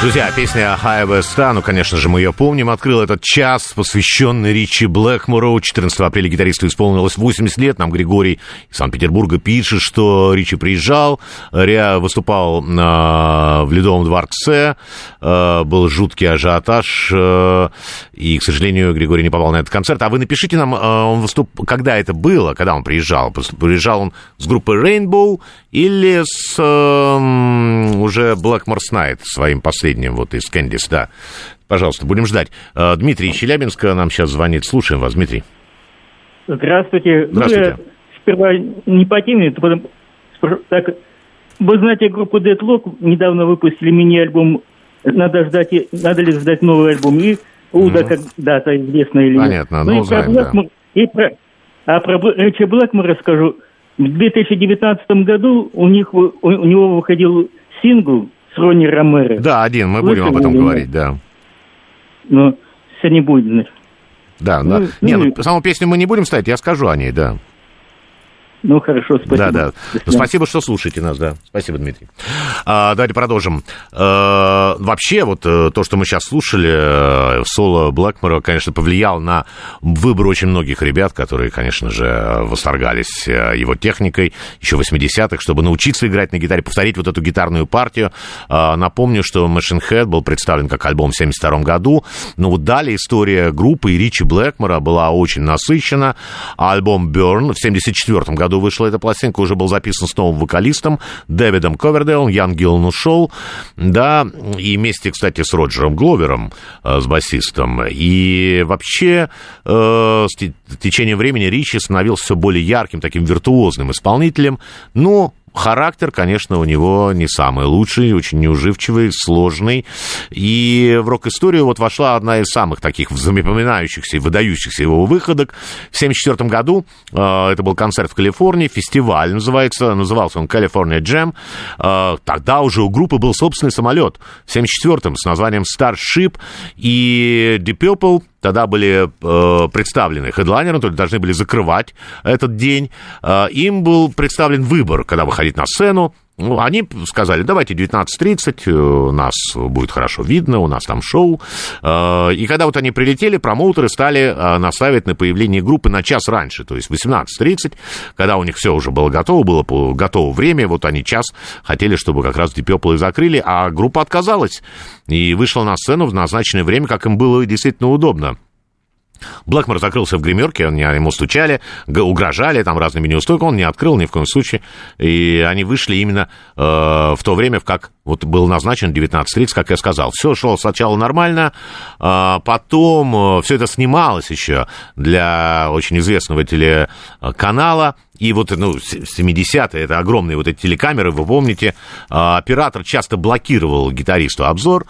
Друзья, песня Highway Star, ну, конечно же, мы ее помним. Открыл этот час, посвященный Ричи Блэкмору. 14 апреля гитаристу исполнилось 80 лет. Нам Григорий из Санкт-Петербурга пишет, что Ричи приезжал, выступал в Ледовом дворце, был жуткий ажиотаж, и, к сожалению, Григорий не попал на этот концерт. А вы напишите нам, когда это было, когда он приезжал. Приезжал он с группой Rainbow или с уже Blackmore's Night, своим последним, вот из Candice, да. Пожалуйста, будем ждать. Дмитрий из Челябинска нам сейчас звонит. Слушаем вас, Дмитрий. Здравствуйте. Здравствуйте. Ну, я сперва не по теме, потом... Так, вы знаете, группу Deadlock недавно выпустили мини-альбом «Надо ли ждать новый альбом?» И «Уда» как дата известна или нет. Понятно, ну, знаем, да. Про Ричи Блэкмора скажу. В 2019 году у него выходил сингл с Ронни Ромеро. Да, один, мы будем об этом говорить, да. Но все не будет. Да, да. Саму песню мы не будем ставить, я скажу о ней, да. Ну, хорошо, спасибо. Да. Спасибо, что слушаете нас, да. Спасибо, Дмитрий. Давайте продолжим. Вообще, вот то, что мы сейчас слушали, соло Блэкмора, конечно, повлиял на выбор очень многих ребят, которые, конечно же, восторгались его техникой еще в 80-х, чтобы научиться играть на гитаре, повторить вот эту гитарную партию. Напомню, что Machine Head был представлен как альбом в 1972 году, но вот далее история группы и Ричи Блэкмора была очень насыщена. Альбом Burn в 1974 году вышла эта пластинка, уже был записан с новым вокалистом Дэвидом Ковердейлом, Ян Гиллан ушел, да, и вместе, кстати, с Роджером Гловером, с басистом, и вообще с течением времени Ричи становился все более ярким, таким виртуозным исполнителем, но характер, конечно, у него не самый лучший, очень неуживчивый, сложный. И в рок-историю вот вошла одна из самых таких запоминающихся и выдающихся его выходок. В 1974 году это был концерт в Калифорнии, фестиваль назывался он California Jam. Тогда уже у группы был собственный самолет. В 1974 с названием Starship, и Deep Purple тогда были представлены хедлайнером, то есть должны были закрывать этот день. Им был представлен выбор, когда выходить на сцену. Ну, они сказали, давайте 19:30, у нас будет хорошо видно, у нас там шоу. И когда вот они прилетели, промоутеры стали настаивать на появление группы на час раньше, то есть 18:30, когда у них все уже было готово время, вот они час хотели, чтобы как раз Deep Purple и закрыли, а группа отказалась и вышла на сцену в назначенное время, как им было действительно удобно. Блэкмор закрылся в гримерке, ему стучали, угрожали там разными неустойками, он не открыл ни в коем случае, и они вышли именно в то время, как вот был назначен 19:30, как я сказал. Все шло сначала нормально, потом все это снималось еще для очень известного телеканала. И вот, 70-е, это огромные вот эти телекамеры, вы помните, оператор часто блокировал гитаристу обзор,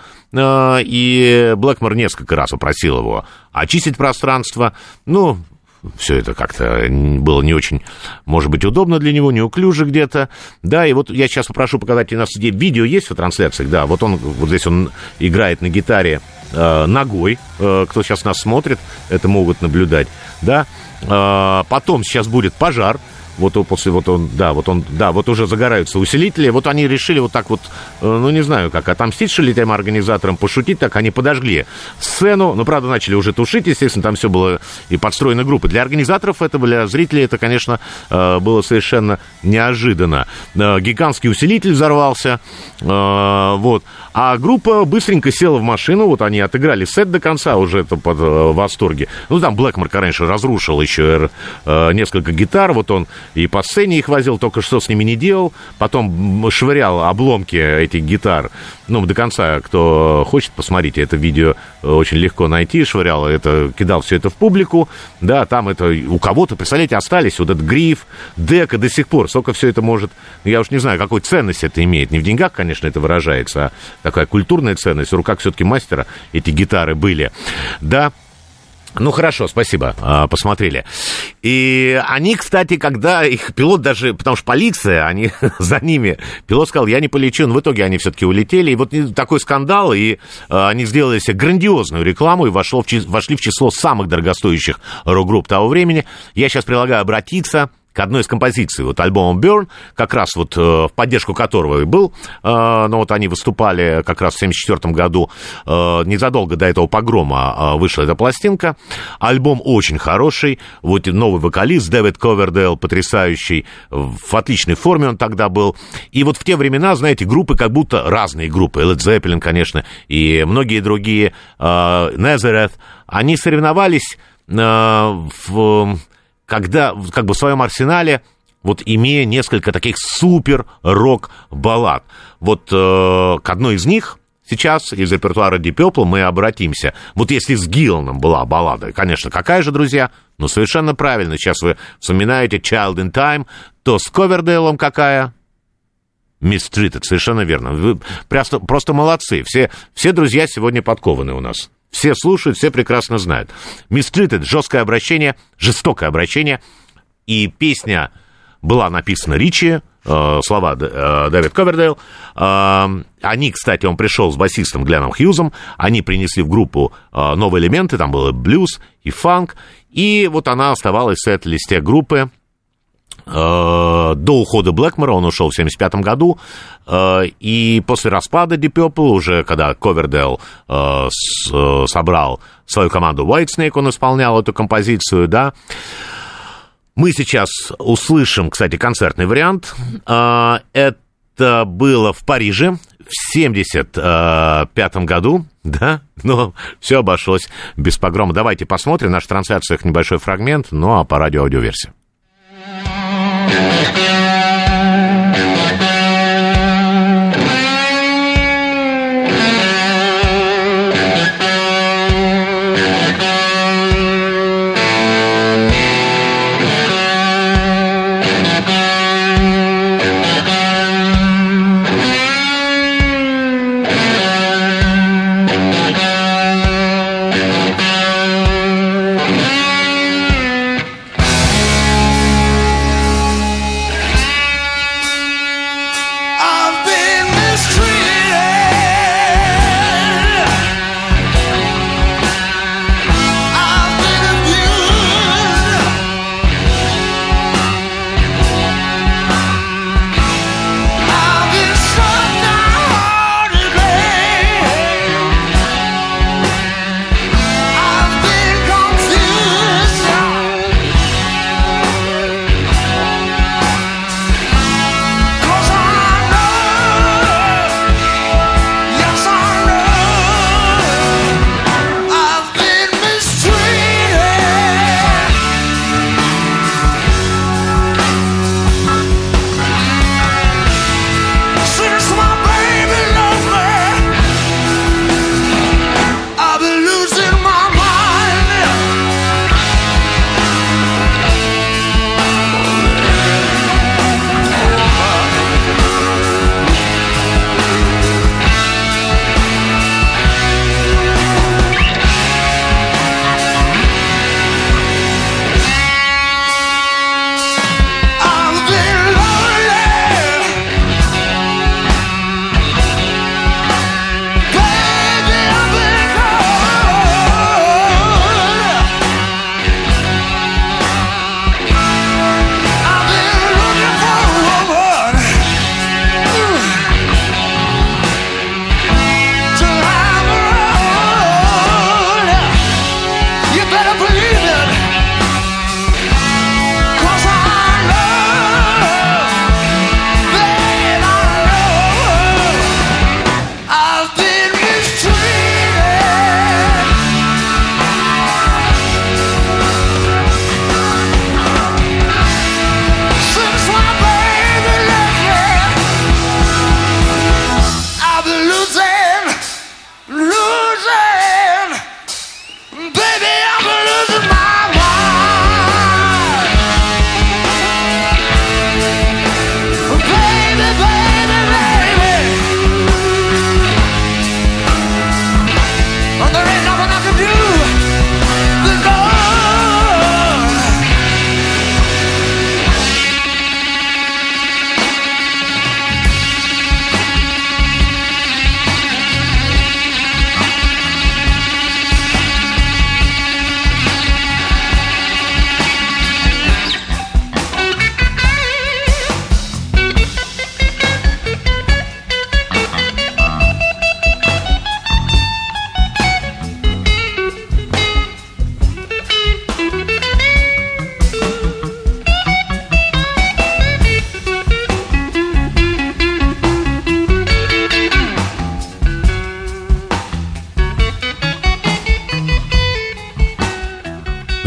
и Блэкмор несколько раз попросил его очистить пространство, все это как-то было не очень, может быть, удобно для него, неуклюже где-то, да, и вот я сейчас попрошу показать, у нас видео есть в трансляциях, да, вот здесь он играет на гитаре ногой, кто сейчас нас смотрит, это могут наблюдать, да, потом сейчас будет пожар, вот уже загораются усилители, вот они решили вот так вот, не знаю, как отомстить, что ли, тем организаторам, пошутить, так они подожгли сцену, но, правда, начали уже тушить, естественно, там все было и подстроено группой. Для организаторов это, для зрителей это, конечно, было совершенно неожиданно. Гигантский усилитель взорвался, вот, а группа быстренько села в машину, вот они отыграли сет до конца, уже это под восторге. Там Блэкмор, конечно, разрушил еще несколько гитар, вот он и по сцене их возил, только что с ними не делал. Потом швырял обломки этих гитар. До конца, кто хочет, посмотрите, это видео очень легко найти. Швырял это, кидал все это в публику. Да, там это у кого-то, представляете, остались вот этот гриф, дека до сих пор. Сколько все это может... Я уж не знаю, какой ценность это имеет. Не в деньгах, конечно, это выражается, а такая культурная ценность. В руках все-таки мастера эти гитары были. Да. Хорошо, спасибо, посмотрели. И они, кстати, когда их пилот даже, потому что полиция, они за ними, пилот сказал, я не полечу, но в итоге они все-таки улетели. И вот такой скандал, и они сделали себе грандиозную рекламу и вошли в число самых дорогостоящих рок-групп того времени. Я сейчас предлагаю обратиться к одной из композиций, вот альбома Burn, как раз вот в поддержку которого и был, но вот они выступали как раз в 1974 году, незадолго до этого погрома вышла эта пластинка. Альбом очень хороший, вот новый вокалист Дэвид Ковердейл, потрясающий, в отличной форме он тогда был. И вот в те времена, знаете, группы как будто разные группы, Led Zeppelin, конечно, и многие другие, Nazareth, они соревновались когда как бы в своем арсенале, вот имея несколько таких супер-рок-баллад. Вот к одной из них сейчас из репертуара Deep Purple мы обратимся. Вот если с Гилланом была баллада, конечно, какая же, друзья? Ну, совершенно правильно. Сейчас вы вспоминаете Child in Time, то с Ковердейлом какая? Mistreated, совершенно верно. Вы просто молодцы. Все друзья сегодня подкованы у нас. Все слушают, все прекрасно знают. Mistreated, жесткое обращение, жестокое обращение. И песня была написана Ричи, слова Дэвид Ковердейл. Они, кстати, он пришел с басистом Гленном Хьюзом. Они принесли в группу новые элементы. Там был блюз и фанк. И вот она оставалась в сет-листе группы до ухода Блэкмора. Он ушел в 1975 году, и после распада Deep Purple, уже когда Ковердейл собрал свою команду Whitesnake, он исполнял эту композицию, да. Мы сейчас услышим, кстати, концертный вариант. Это было в Париже в 1975 году, да, но все обошлось без погрома. Давайте посмотрим, наша трансляция, их небольшой фрагмент, ну а по радио-аудиоверсии.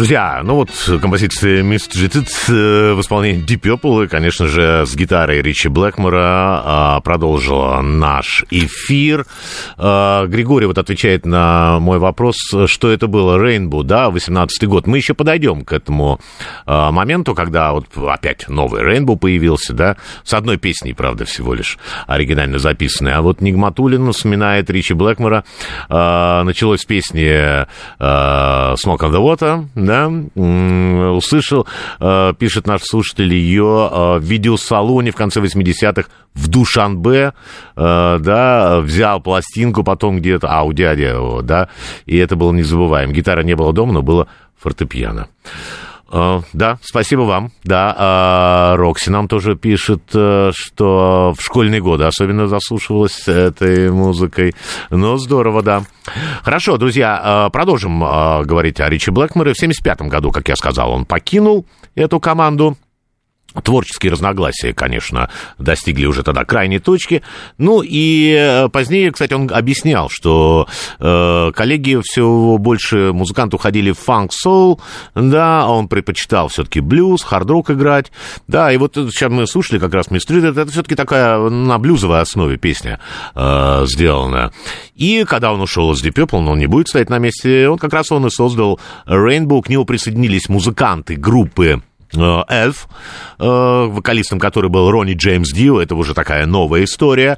Друзья, ну вот композиция Mistreated в исполнении Deep Purple, и, конечно же, с гитарой Ричи Блэкмора продолжила наш эфир. Григорий вот отвечает на мой вопрос, что это было, Rainbow, да, 18-й год. Мы еще подойдем к этому моменту, когда вот опять новый Rainbow появился, да, с одной песней, правда, всего лишь оригинально записанной. А вот Нигматуллин вспоминает Ричи Блэкмора. Началось с песни Smoke on the Water, да, услышал, пишет наш слушатель, ее в видеосалоне в конце 80-х в Душанбе, да, взял пластинку, потом где-то, у дяди, да, и это было незабываемо. Гитары не было дома, но было фортепиано. Да, спасибо вам. Да, Рокси нам тоже пишет, что в школьные годы особенно заслушивалась этой музыкой. Ну, здорово, да. Хорошо, друзья, продолжим говорить о Ричи Блэкморе. В 1975 году, как я сказал, он покинул эту команду. Творческие разногласия, конечно, достигли уже тогда крайней точки. Ну, и позднее, кстати, он объяснял, что коллеги все больше музыканты уходили в фанк-соул, да, он предпочитал все-таки блюз, хард-рок играть, да, и вот сейчас мы слушали как раз Mistreated, это все-таки такая на блюзовой основе песня сделана. И когда он ушел из Deep Purple, но он не будет стоять на месте, он как раз и создал Rainbow, к нему присоединились музыканты группы Эльф, вокалистом которой был Ронни Джеймс Дио. Это уже такая новая история,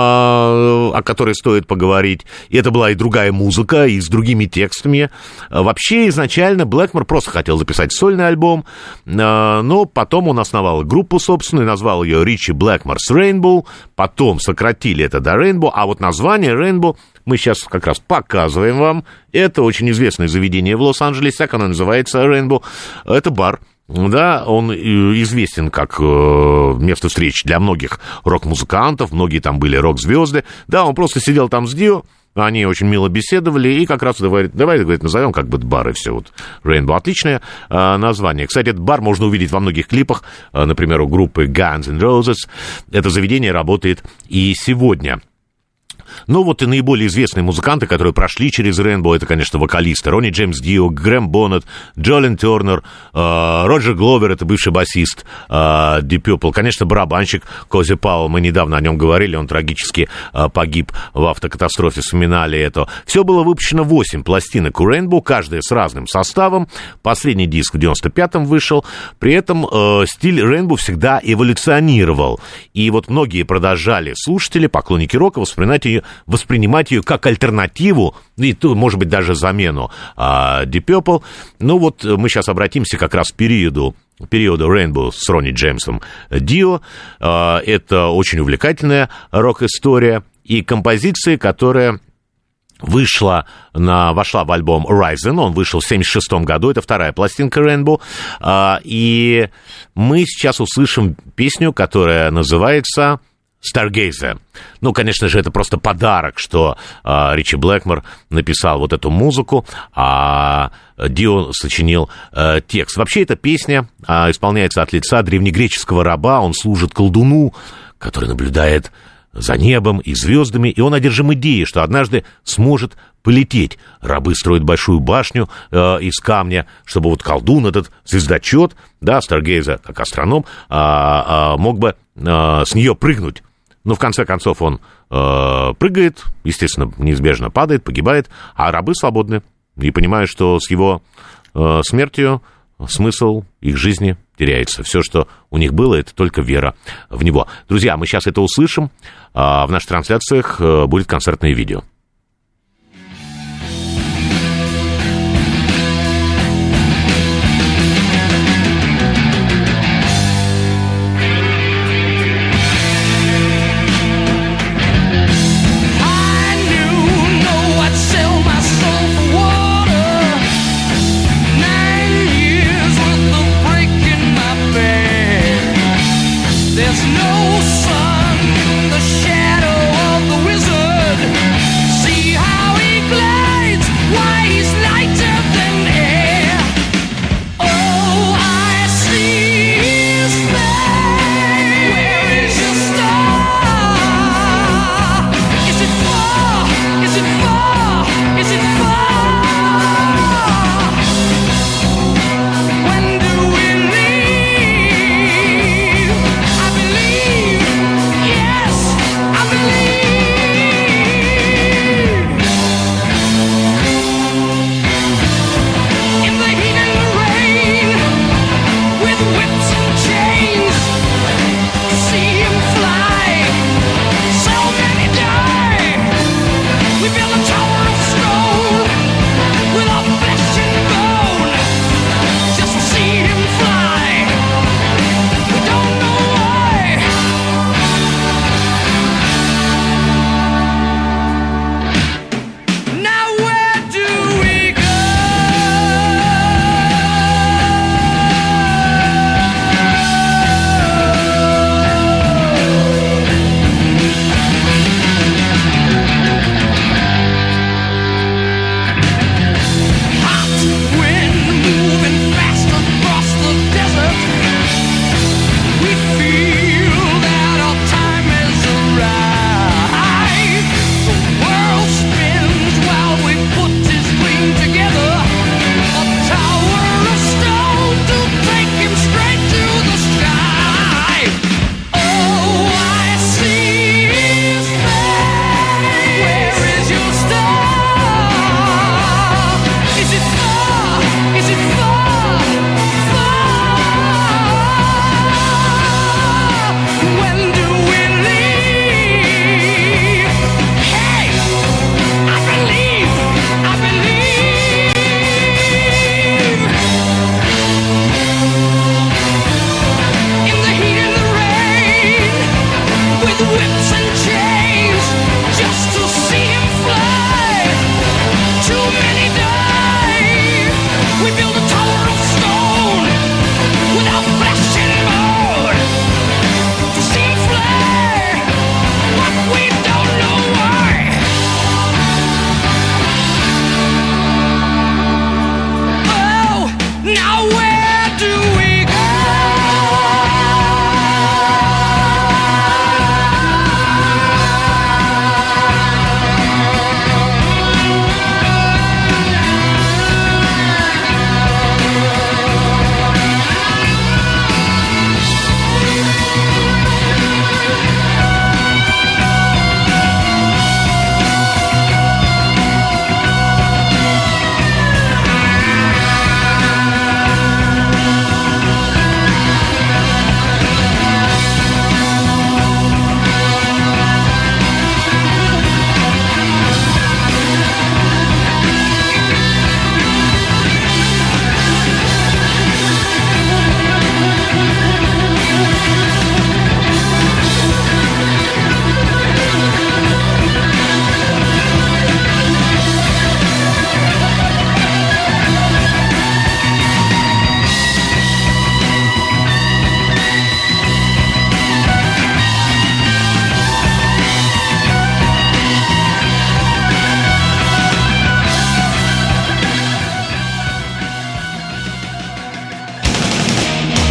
о которой стоит поговорить. И это была и другая музыка, и с другими текстами. Вообще, изначально Блэкмор просто хотел записать сольный альбом, но потом он основал группу собственную, назвал ее Ричи Блэкмор's Rainbow, потом сократили это до Rainbow, а вот название Rainbow мы сейчас как раз показываем вам. Это очень известное заведение в Лос-Анджелесе, как оно называется, Rainbow. Это бар. Да, он известен как место встреч для многих рок-музыкантов, многие там были рок-звезды. Да, он просто сидел там с Дио, они очень мило беседовали, и как раз давай, говорит, назовем как бы бар, и все. Вот Rainbow, отличное название. Кстати, этот бар можно увидеть во многих клипах, например, у группы Guns N' Roses. Это заведение работает и сегодня. Ну, вот и наиболее известные музыканты, которые прошли через Rainbow, это, конечно, вокалисты Ронни Джеймс Дио, Грэм Боннет, Джолин Тернер, Роджер Гловер, это бывший басист Deep Purple, конечно, барабанщик Кози Пауэлл, мы недавно о нем говорили, он трагически погиб в автокатастрофе, вспоминали это. Все было выпущено 8 пластинок у Rainbow, каждая с разным составом. Последний диск в 95-м вышел, при этом стиль Rainbow всегда эволюционировал. И вот многие продолжали слушатели, поклонники рока, воспринимать ее как альтернативу, и, может быть, даже замену Deep Purple. Ну вот мы сейчас обратимся как раз к периоду Rainbow с Ронни Джеймсом Дио. Это очень увлекательная рок-история и композиция, которая вошла в альбом Horizon, он вышел в 1976 году, это вторая пластинка Rainbow, и мы сейчас услышим песню, которая называется Stargazer. Ну, конечно же, это просто подарок, что Ричи Блэкмор написал вот эту музыку, а Дио сочинил текст. Вообще, эта песня исполняется от лица древнегреческого раба, он служит колдуну, который наблюдает за небом и звездами, и он одержим идеей, что однажды сможет полететь. Рабы строят большую башню из камня, чтобы вот колдун, этот звездочет, да, Старгейзер, как астроном, мог бы с нее прыгнуть. Но в конце концов он прыгает, естественно, неизбежно падает, погибает, а рабы свободны и понимают, что с его смертью смысл их жизни теряется. Все, что у них было, это только вера в него. Друзья, мы сейчас это услышим. В наших трансляциях будет концертное видео. There's no sun, the shadow of the wizard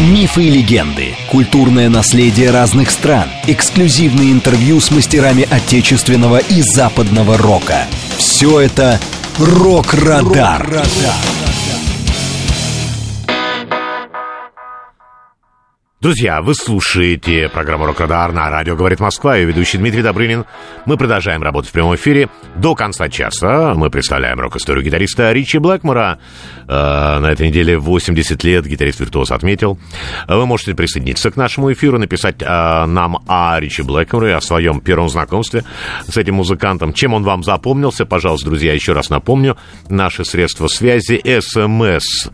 Мифы и легенды, культурное наследие разных стран, эксклюзивные интервью с мастерами отечественного и западного рока. Все это «Рок-Радар». Друзья, вы слушаете программу «Рок-Радар» на радио «Говорит Москва». Ее ведущий Дмитрий Добрынин. Мы продолжаем работать в прямом эфире. До конца часа мы представляем рок-историю гитариста Ричи Блэкмора. На этой неделе 80 лет гитарист-виртуоз отметил. Вы можете присоединиться к нашему эфиру, написать нам о Ричи Блэкморе, о своем первом знакомстве с этим музыкантом. Чем он вам запомнился? Пожалуйста, друзья, еще раз напомню. Наши средства связи. СМС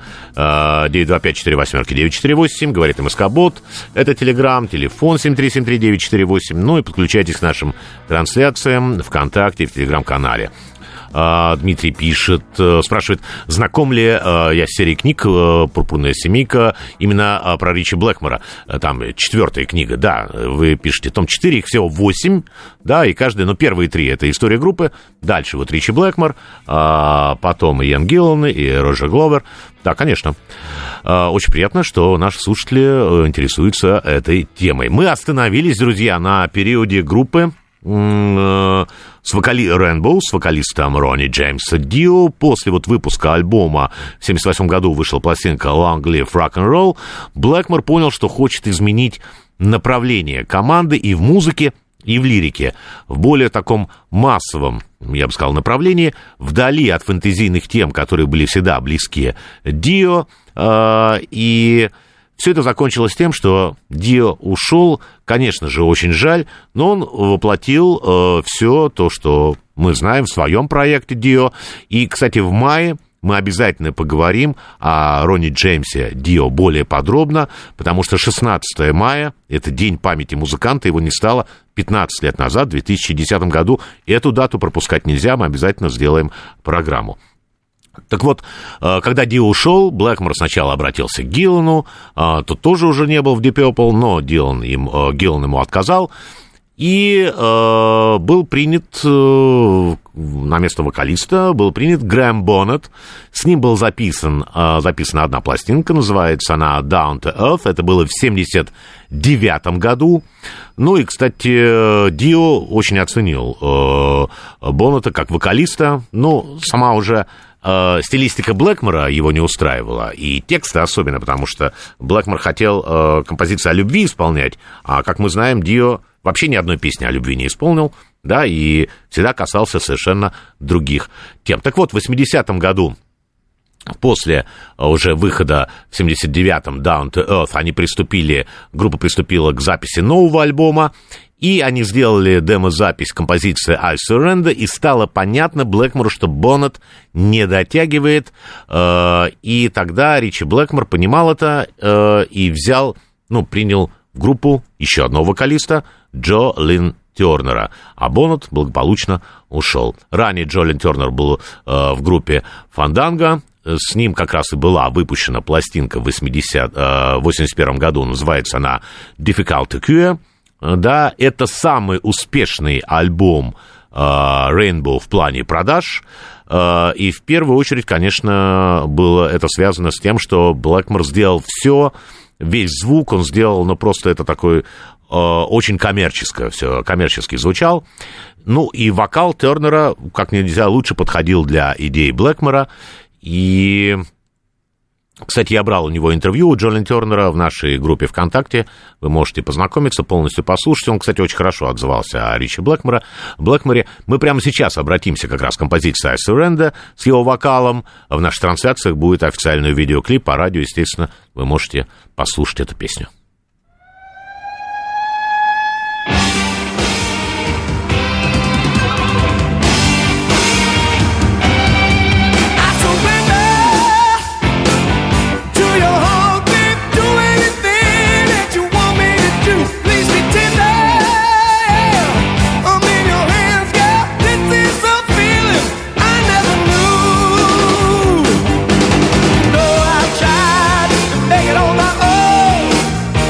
925-48-948. Говорит МСК-бот. Это Телеграм, телефон 7373948. Ну и подключайтесь к нашим трансляциям ВКонтакте и в Телеграм-канале. Дмитрий пишет, спрашивает, знаком ли я с серией книг «Пурпурная семейка» именно про Ричи Блэкмора. Там 4-я книга, да, вы пишете том 4, их всего 8, да, и каждая, но первые 3 это история группы, дальше вот Ричи Блэкмор, потом Иэн Гиллан и Роджер Гловер. Да, конечно. Очень приятно, что наши слушатели интересуются этой темой. Мы остановились, друзья, на периоде группы с вокалистом Ронни Джеймса Дио. После вот выпуска альбома в 1978 году вышла пластинка Long Live Rock and Roll. Блэкмор понял, что хочет изменить направление команды и в музыке, и в лирике, в более таком массовом, я бы сказал, направлении, вдали от фэнтезийных тем, которые были всегда близки Дио, и все это закончилось тем, что Дио ушел, конечно же, очень жаль, но он воплотил все то, что мы знаем в своем проекте Дио. И, кстати, в мае мы обязательно поговорим о Ронни Джеймсе Дио более подробно, потому что 16 мая — это день памяти музыканта, его не стало 15 лет назад, в 2010 году. Эту дату пропускать нельзя, мы обязательно сделаем программу. Так вот, когда Дио ушел, Блэкмор сначала обратился к Гиллану, тот тоже уже не был в Deep Purple, но Гиллан ему отказал, и был принят на место вокалиста, был принят Грэм Боннет. С ним была записана одна пластинка, называется она Down to Earth, это было в 1979 году. Ну и, кстати, Дио очень оценил Боннета как вокалиста, ну, сама уже стилистика Блэкмора его не устраивала, и тексты особенно, потому что Блэкмор хотел композиции о любви исполнять, а, как мы знаем, Дио вообще ни одной песни о любви не исполнил, да, и всегда касался совершенно других тем. Так вот, в 80-м году, после уже выхода в 79-м Down to Earth, группа приступила к записи нового альбома, и они сделали демо-запись композиции I Surrender, и стало понятно Блэкмору, что Боннет не дотягивает, и тогда Ричи Блэкмор понимал это и принял в группу еще одного вокалиста, Джо Лин Тернера, а Боннет благополучно ушел. Ранее Джо Лин Тернер был в группе Фанданго, с ним как раз и была выпущена пластинка в 1981 году, называется она Difficult to Cure. Да, это самый успешный альбом Rainbow в плане продаж, и в первую очередь, конечно, было это связано с тем, что Блэкмор сделал все, весь звук он сделал, но просто это такой очень коммерчески звучал. Ну и вокал Тернера как нельзя лучше подходил для идей Блэкмора. И, кстати, я брал у него интервью у Джо Лин Тернера в нашей группе ВКонтакте. Вы можете познакомиться, полностью послушать. Он, кстати, очень хорошо отзывался о Ричи Блэкморе. Мы прямо сейчас обратимся как раз к композиции I Surrender с его вокалом. В наших трансляциях будет официальный видеоклип. По радио, естественно, вы можете послушать эту песню. It on my own.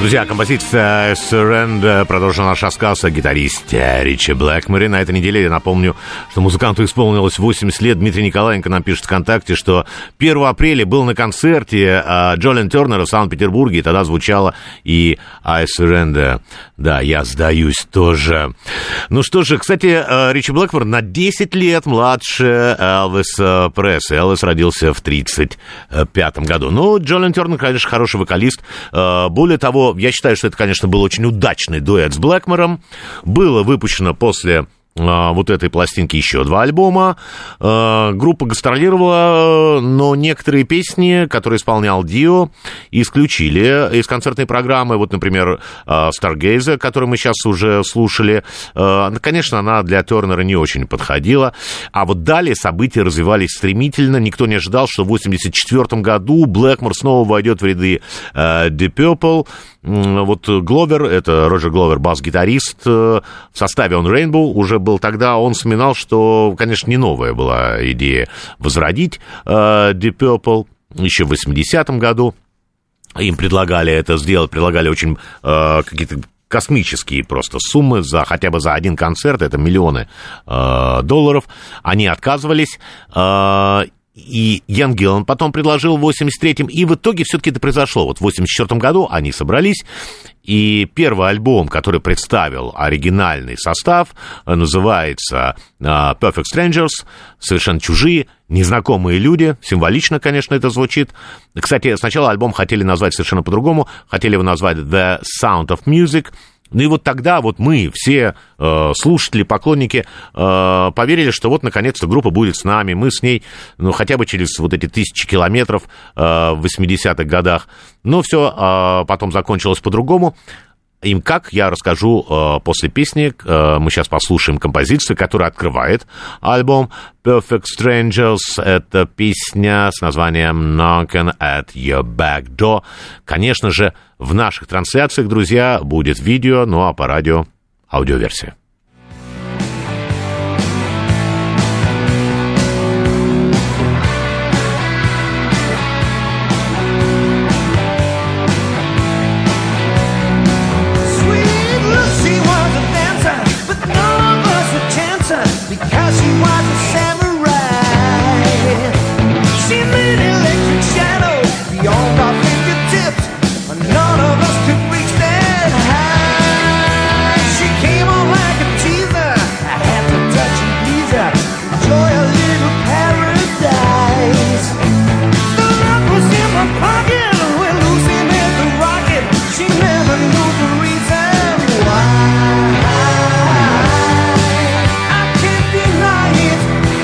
Друзья, композиция «Surrender» продолжила наш рассказ о гитаристе Ричи Блэкморе. На этой неделе я напомню, что музыканту исполнилось 80 лет. Дмитрий Николаенко нам пишет ВКонтакте, что 1 апреля был на концерте Джолиан Тернера в Санкт-Петербурге, и тогда звучало и «I Surrender». Да, я сдаюсь тоже. Ну что же, кстати, Ричи Блэкмор на 10 лет младше Элвиса Пресли. Элвис родился в 1935 году. Ну, Джолиан Тернер, конечно, хороший вокалист. Более того, я считаю, что это, конечно, был очень удачный дуэт с Блэкмором. Было выпущено после вот этой пластинки еще 2 альбома. Группа гастролировала, но некоторые песни, которые исполнял Дио, исключили из концертной программы. Вот, например, «Stargazer», которую мы сейчас уже слушали. Конечно, она для Тернера не очень подходила. А вот далее события развивались стремительно. Никто не ожидал, что в 1984 году Блэкмор снова войдет в ряды Deep Purple. Вот Гловер, это Роджер Гловер, бас-гитарист, в составе он Rainbow уже был тогда, он вспоминал, что, конечно, не новая была идея возродить Deep Purple еще в 80-м году. Им предлагали это сделать, предлагали очень какие-то космические просто суммы хотя бы за один концерт, это миллионы долларов. Они отказывались. И Ян Гиллан потом предложил в 83-м, и в итоге все-таки это произошло. Вот в 84-м году они собрались, и первый альбом, который представил оригинальный состав, называется Perfect Strangers, совершенно чужие, незнакомые люди, символично, конечно, это звучит. Кстати, сначала альбом хотели назвать совершенно по-другому, хотели его назвать The Sound of Music. Ну и вот тогда вот мы, все слушатели, поклонники, поверили, что вот наконец-то группа будет с нами, мы с ней, ну, хотя бы через вот эти 1000 километров в 80-х годах. Но все потом закончилось по-другому. Им как, я расскажу после песни. Мы сейчас послушаем композицию, которая открывает альбом Perfect Strangers. Это песня с названием Knocking at Your Back Door. Конечно же, в наших трансляциях, друзья, будет видео, ну а по радио аудиоверсия. I can't deny it.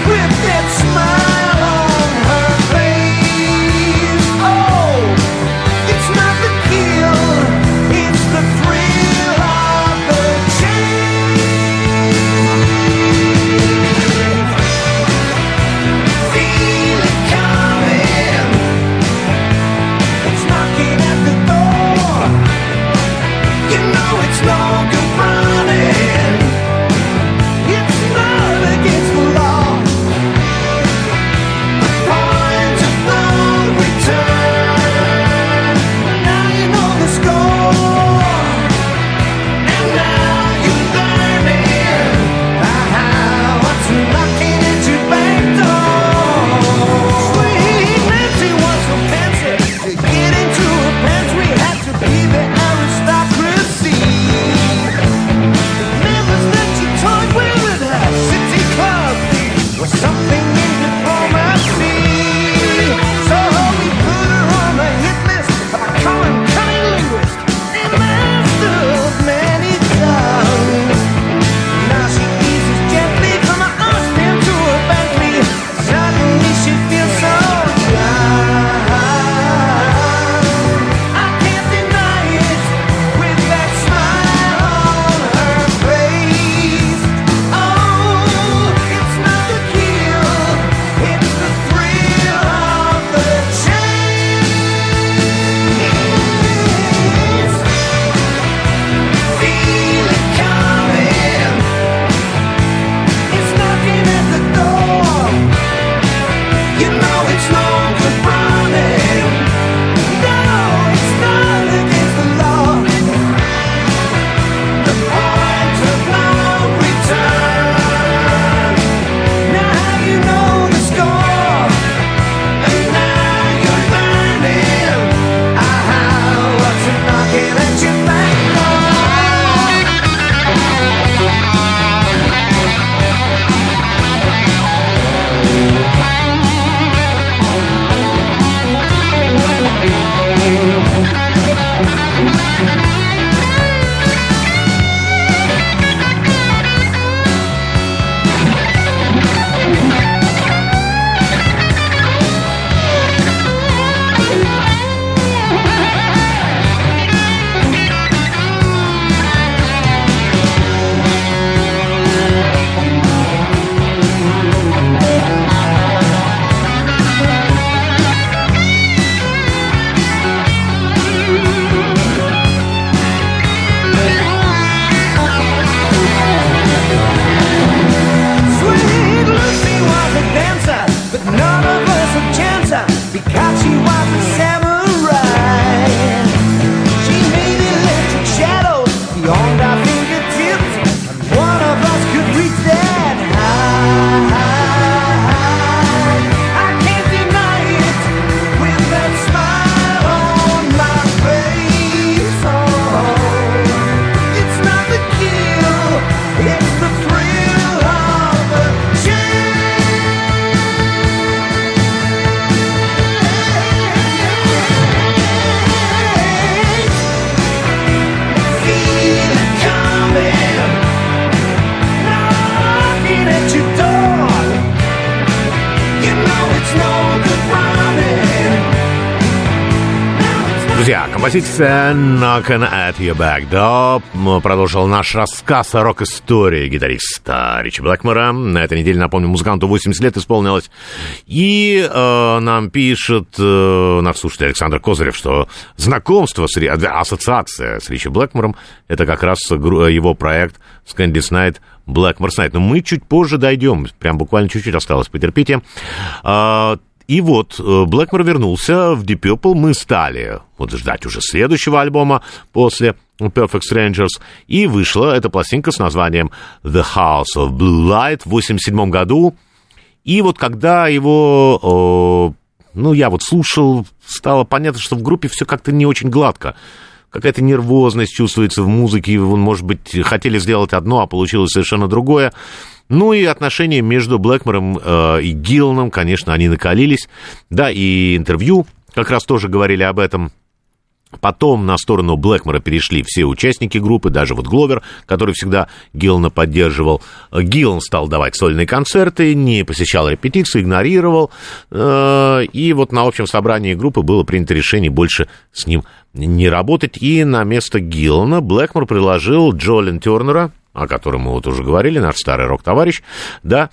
Друзья, композиция «Knockin' at Your Back Door» продолжил наш рассказ о рок-истории гитариста Ричи Блэкмора. На этой неделе, напомню, музыканту 80 лет исполнилось. И нам пишет наш слушатель Александр Козырев, что знакомство, ассоциация с Ричи Блэкмором — это как раз его проект «Candice Night», «Blackmore's Night». Но мы чуть позже дойдем, прям буквально чуть-чуть осталось, потерпите. И вот Блэкмор вернулся в Deep Purple, мы стали вот ждать уже следующего альбома после Perfect Strangers, и вышла эта пластинка с названием The House of Blue Light в 1987 году. И вот когда его, я вот слушал, стало понятно, что в группе все как-то не очень гладко. Какая-то нервозность чувствуется в музыке, может быть, хотели сделать одно, а получилось совершенно другое. Ну и отношения между Блэкмором и Гилланом, конечно, они накалились. Да, и интервью как раз тоже говорили об этом. Потом на сторону Блэкмора перешли все участники группы, даже вот Гловер, который всегда Гиллана поддерживал. Гиллан стал давать сольные концерты, не посещал репетиции, игнорировал. И вот на общем собрании группы было принято решение больше с ним не работать. И на место Гиллана Блэкмор предложил Джолин Тернера, о котором мы вот уже говорили, наш старый рок-товарищ, да,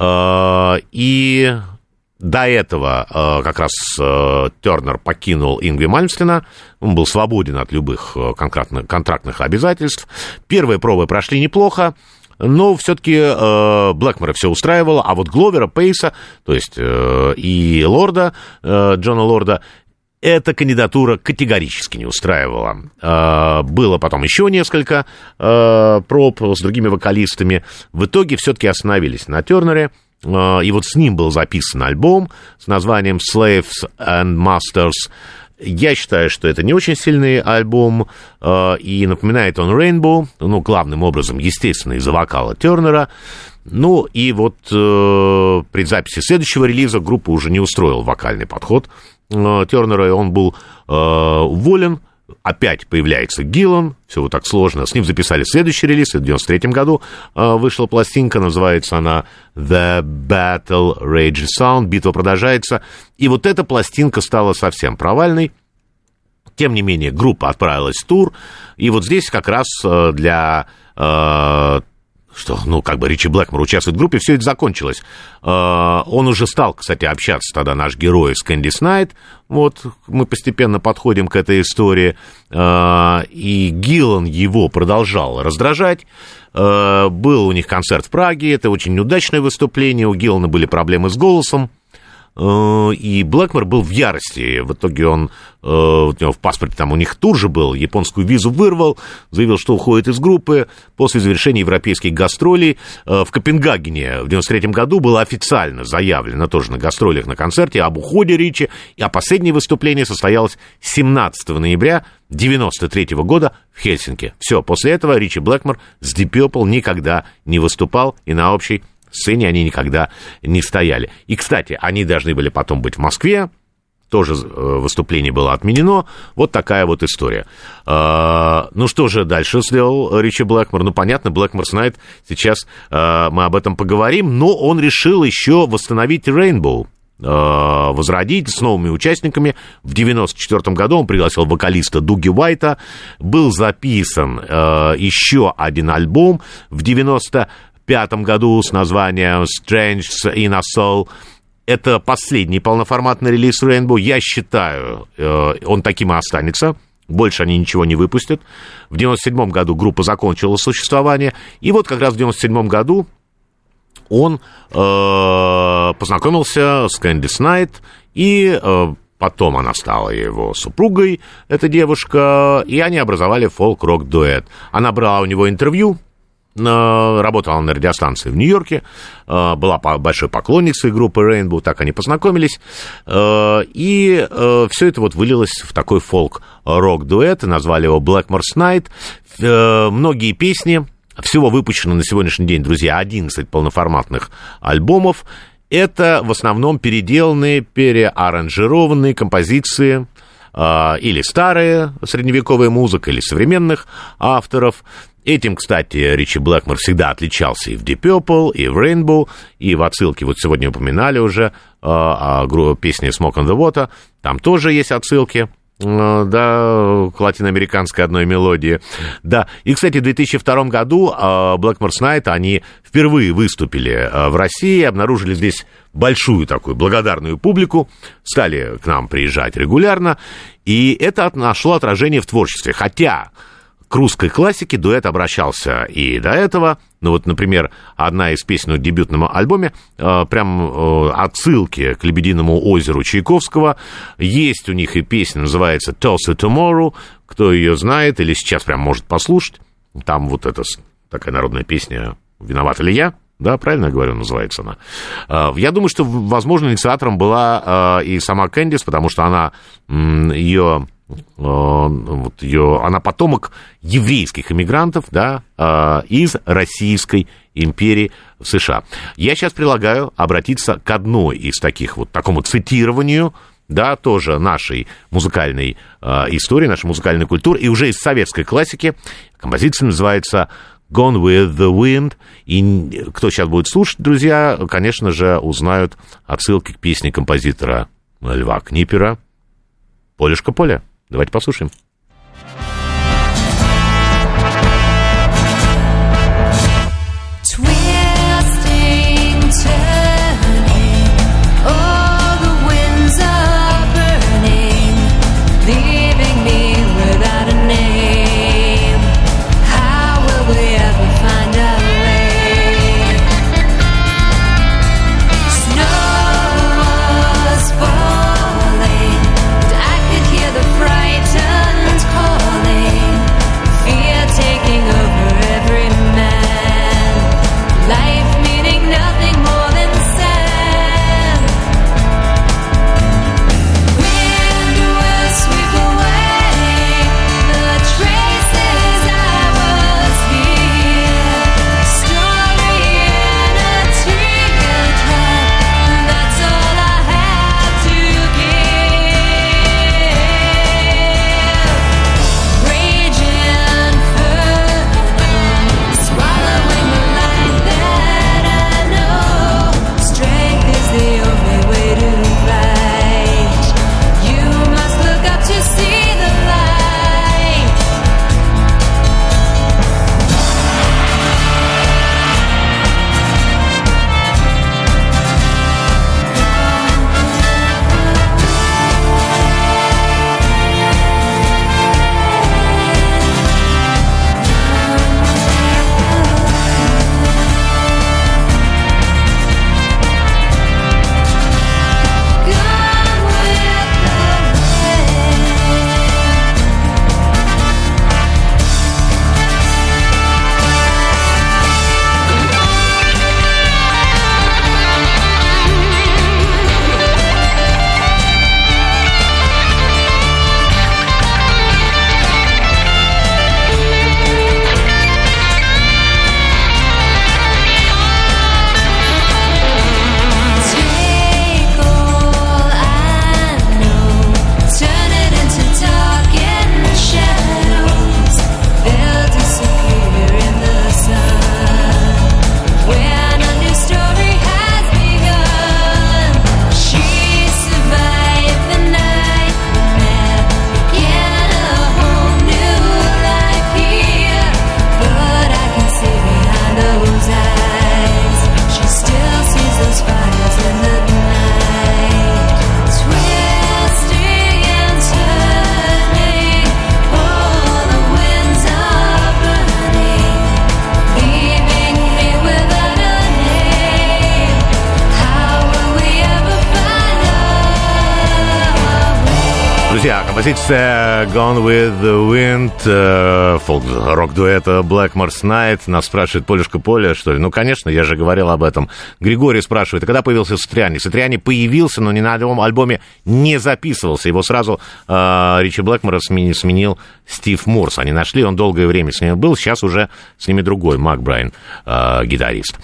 и до этого как раз Тернер покинул Ингви Мальмстена, он был свободен от любых контрактных обязательств. Первые пробы прошли неплохо, но все-таки Блэкмора все устраивало, а вот Гловера, Пейса, то есть и Лорда, Джона Лорда, эта кандидатура категорически не устраивала. Было потом еще несколько проб с другими вокалистами. В итоге все-таки остановились на Тернере. И вот с ним был записан альбом с названием Slaves and Masters. Я считаю, что это не очень сильный альбом, и напоминает он Rainbow, главным образом, естественно, из-за вокала Тернера. Ну, и вот при записи следующего релиза группа уже не устроила вокальный подход Тернера, и он был уволен. Опять появляется Гиллан, все вот так сложно. С ним записали следующий релиз, в 1993 году вышла пластинка, называется она The Battle Rages On, битва продолжается. И вот эта пластинка стала совсем провальной. Тем не менее, группа отправилась в тур, и вот здесь как раз для... Ричи Блэкмор участвует в группе, все это закончилось. Он уже стал, кстати, общаться тогда, наш герой, с Candice Night. Вот, мы постепенно подходим к этой истории. И Гиллан его продолжал раздражать. Был у них концерт в Праге, это очень неудачное выступление. У Гиллана были проблемы с голосом. И Блэкмор был в ярости. В итоге он, у него в паспорте там у них тур же был, японскую визу вырвал, заявил, что уходит из группы. После завершения европейских гастролей в Копенгагене в 1993 году было официально заявлено, тоже на гастролях, на концерте, об уходе Ричи. А последнее выступление состоялось 17 ноября 1993 года в Хельсинки. Все, после этого Ричи Блэкмор с Deep Purple никогда не выступал, и на общей сцене они никогда не стояли. И, кстати, они должны были потом быть в Москве, тоже выступление было отменено. Вот такая вот история. Ну, что же дальше сделал Ричи Блэкмор? Понятно, Blackmore's Night, сейчас мы об этом поговорим, но он решил еще восстановить Rainbow, возродить с новыми участниками. В 1994 году он пригласил вокалиста Дуги Уайта, был записан еще один альбом в 1995 году с названием Strange in a Soul. Это последний полноформатный релиз Rainbow. Я считаю, он таким и останется. Больше они ничего не выпустят. В 1997 году группа закончила существование. И вот как раз в 1997 году он познакомился с Candice Night, и потом она стала его супругой, эта девушка, и они образовали фолк-рок-дуэт. Она брала у него интервью, работала на радиостанции в Нью-Йорке, была большой поклонницей группы Rainbow, так они познакомились, и все это вот вылилось в такой фолк-рок-дуэт, назвали его Blackmore's Night. Многие песни, всего выпущено на сегодняшний день, друзья, 11 полноформатных альбомов, это в основном переделанные, переаранжированные композиции, или старая средневековая музыка, или современных авторов. Этим, кстати, Ричи Блэкмор всегда отличался и в Deep Purple, и в Rainbow, и в отсылке, вот сегодня упоминали уже о песне Smoke on the Water, там тоже есть отсылки да, к латиноамериканской одной мелодии. Да, и, кстати, в 2002 году Blackmore's Night, они впервые выступили в России, обнаружили здесь большую такую благодарную публику, стали к нам приезжать регулярно, и это нашло отражение в творчестве. Хотя к русской классике дуэт обращался и до этого. Ну вот, например, одна из песен в дебютном альбоме, прям отсылки к «Лебединому озеру» Чайковского. Есть у них и песня, называется «Toss It Tomorrow». Кто ее знает или сейчас прям может послушать. Там вот эта такая народная песня «Виновата ли я?» Да, правильно я говорю, называется она. Я думаю, что, возможно, инициатором была и сама Кэндис, потому что она она потомок еврейских иммигрантов, да, из Российской империи в США. Я сейчас предлагаю обратиться к одной из таких вот, такому цитированию, да, тоже нашей музыкальной истории, нашей музыкальной культуры, и уже из советской классики. Композиция называется «Gone with the Wind». И кто сейчас будет слушать, друзья, конечно же, узнают отсылки к песне композитора Льва Книпера «Полюшка поле». Давайте послушаем. Композиция «Gone with the Wind», фолк-рок-дуэта Blackmore's Night. Нас спрашивает Полюшка Поля, что ли? Ну, конечно, я же говорил об этом. Григорий спрашивает, а когда появился Сатриани? Сатриани появился, но ни на одном альбоме не записывался. Его сразу Ричи Блэкмора сменил Стив Морс. Они нашли, он долгое время с ними был, сейчас уже с ними другой, Мак Брайан, гитарист.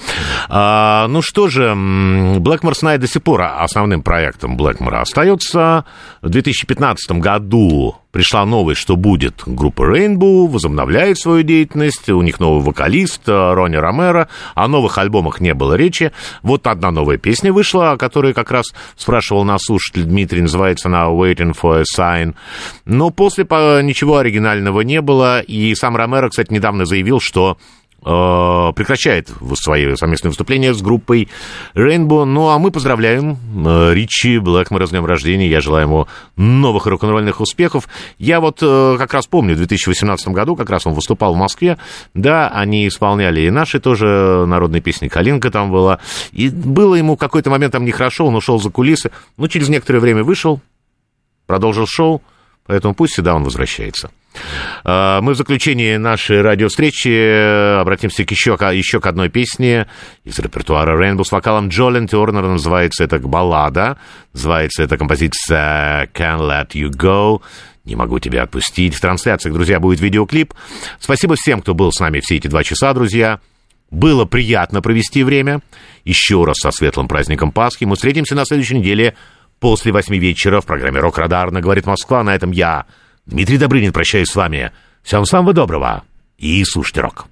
Ну что же, Blackmore's Night до сих пор основным проектом Блэкмора остается. В 2015 году пришла новость, что будет группа Rainbow, возобновляет свою деятельность, у них новый вокалист Ронни Ромеро, о новых альбомах не было речи. Вот одна новая песня вышла, о которой как раз спрашивал нас слушатель Дмитрий, называется она «Waiting for a Sign». Но после ничего оригинального не было, и сам Ромеро, кстати, недавно заявил, что прекращает свои совместные выступления с группой Rainbow. Ну, а мы поздравляем Ричи Блэкмора с днем рождения. Я желаю ему новых рок-н-ролльных успехов. Я вот как раз помню, в 2018 году как раз он выступал в Москве. Да, они исполняли и наши тоже народные песни. «Калинка» там была. И было ему в какой-то момент там нехорошо, он ушел за кулисы. Но через некоторое время вышел, продолжил шоу. Поэтому пусть сюда он возвращается. Мы в заключении нашей радиовстречи обратимся еще к одной песне из репертуара Rainbow с вокалом Джолин Тернера. Называется это баллада. Называется эта композиция «Can't Let You Go». «Не могу тебя отпустить». В трансляциях, друзья, будет видеоклип. Спасибо всем, кто был с нами все эти 2 часа, друзья. Было приятно провести время. Еще раз со светлым праздником Пасхи. Мы встретимся на следующей неделе после 8 вечера в программе «Рок-Радар» на «Говорит Москва». На этом я, Дмитрий Добрынин, прощаюсь с вами. Всем самого доброго и слушайте рок.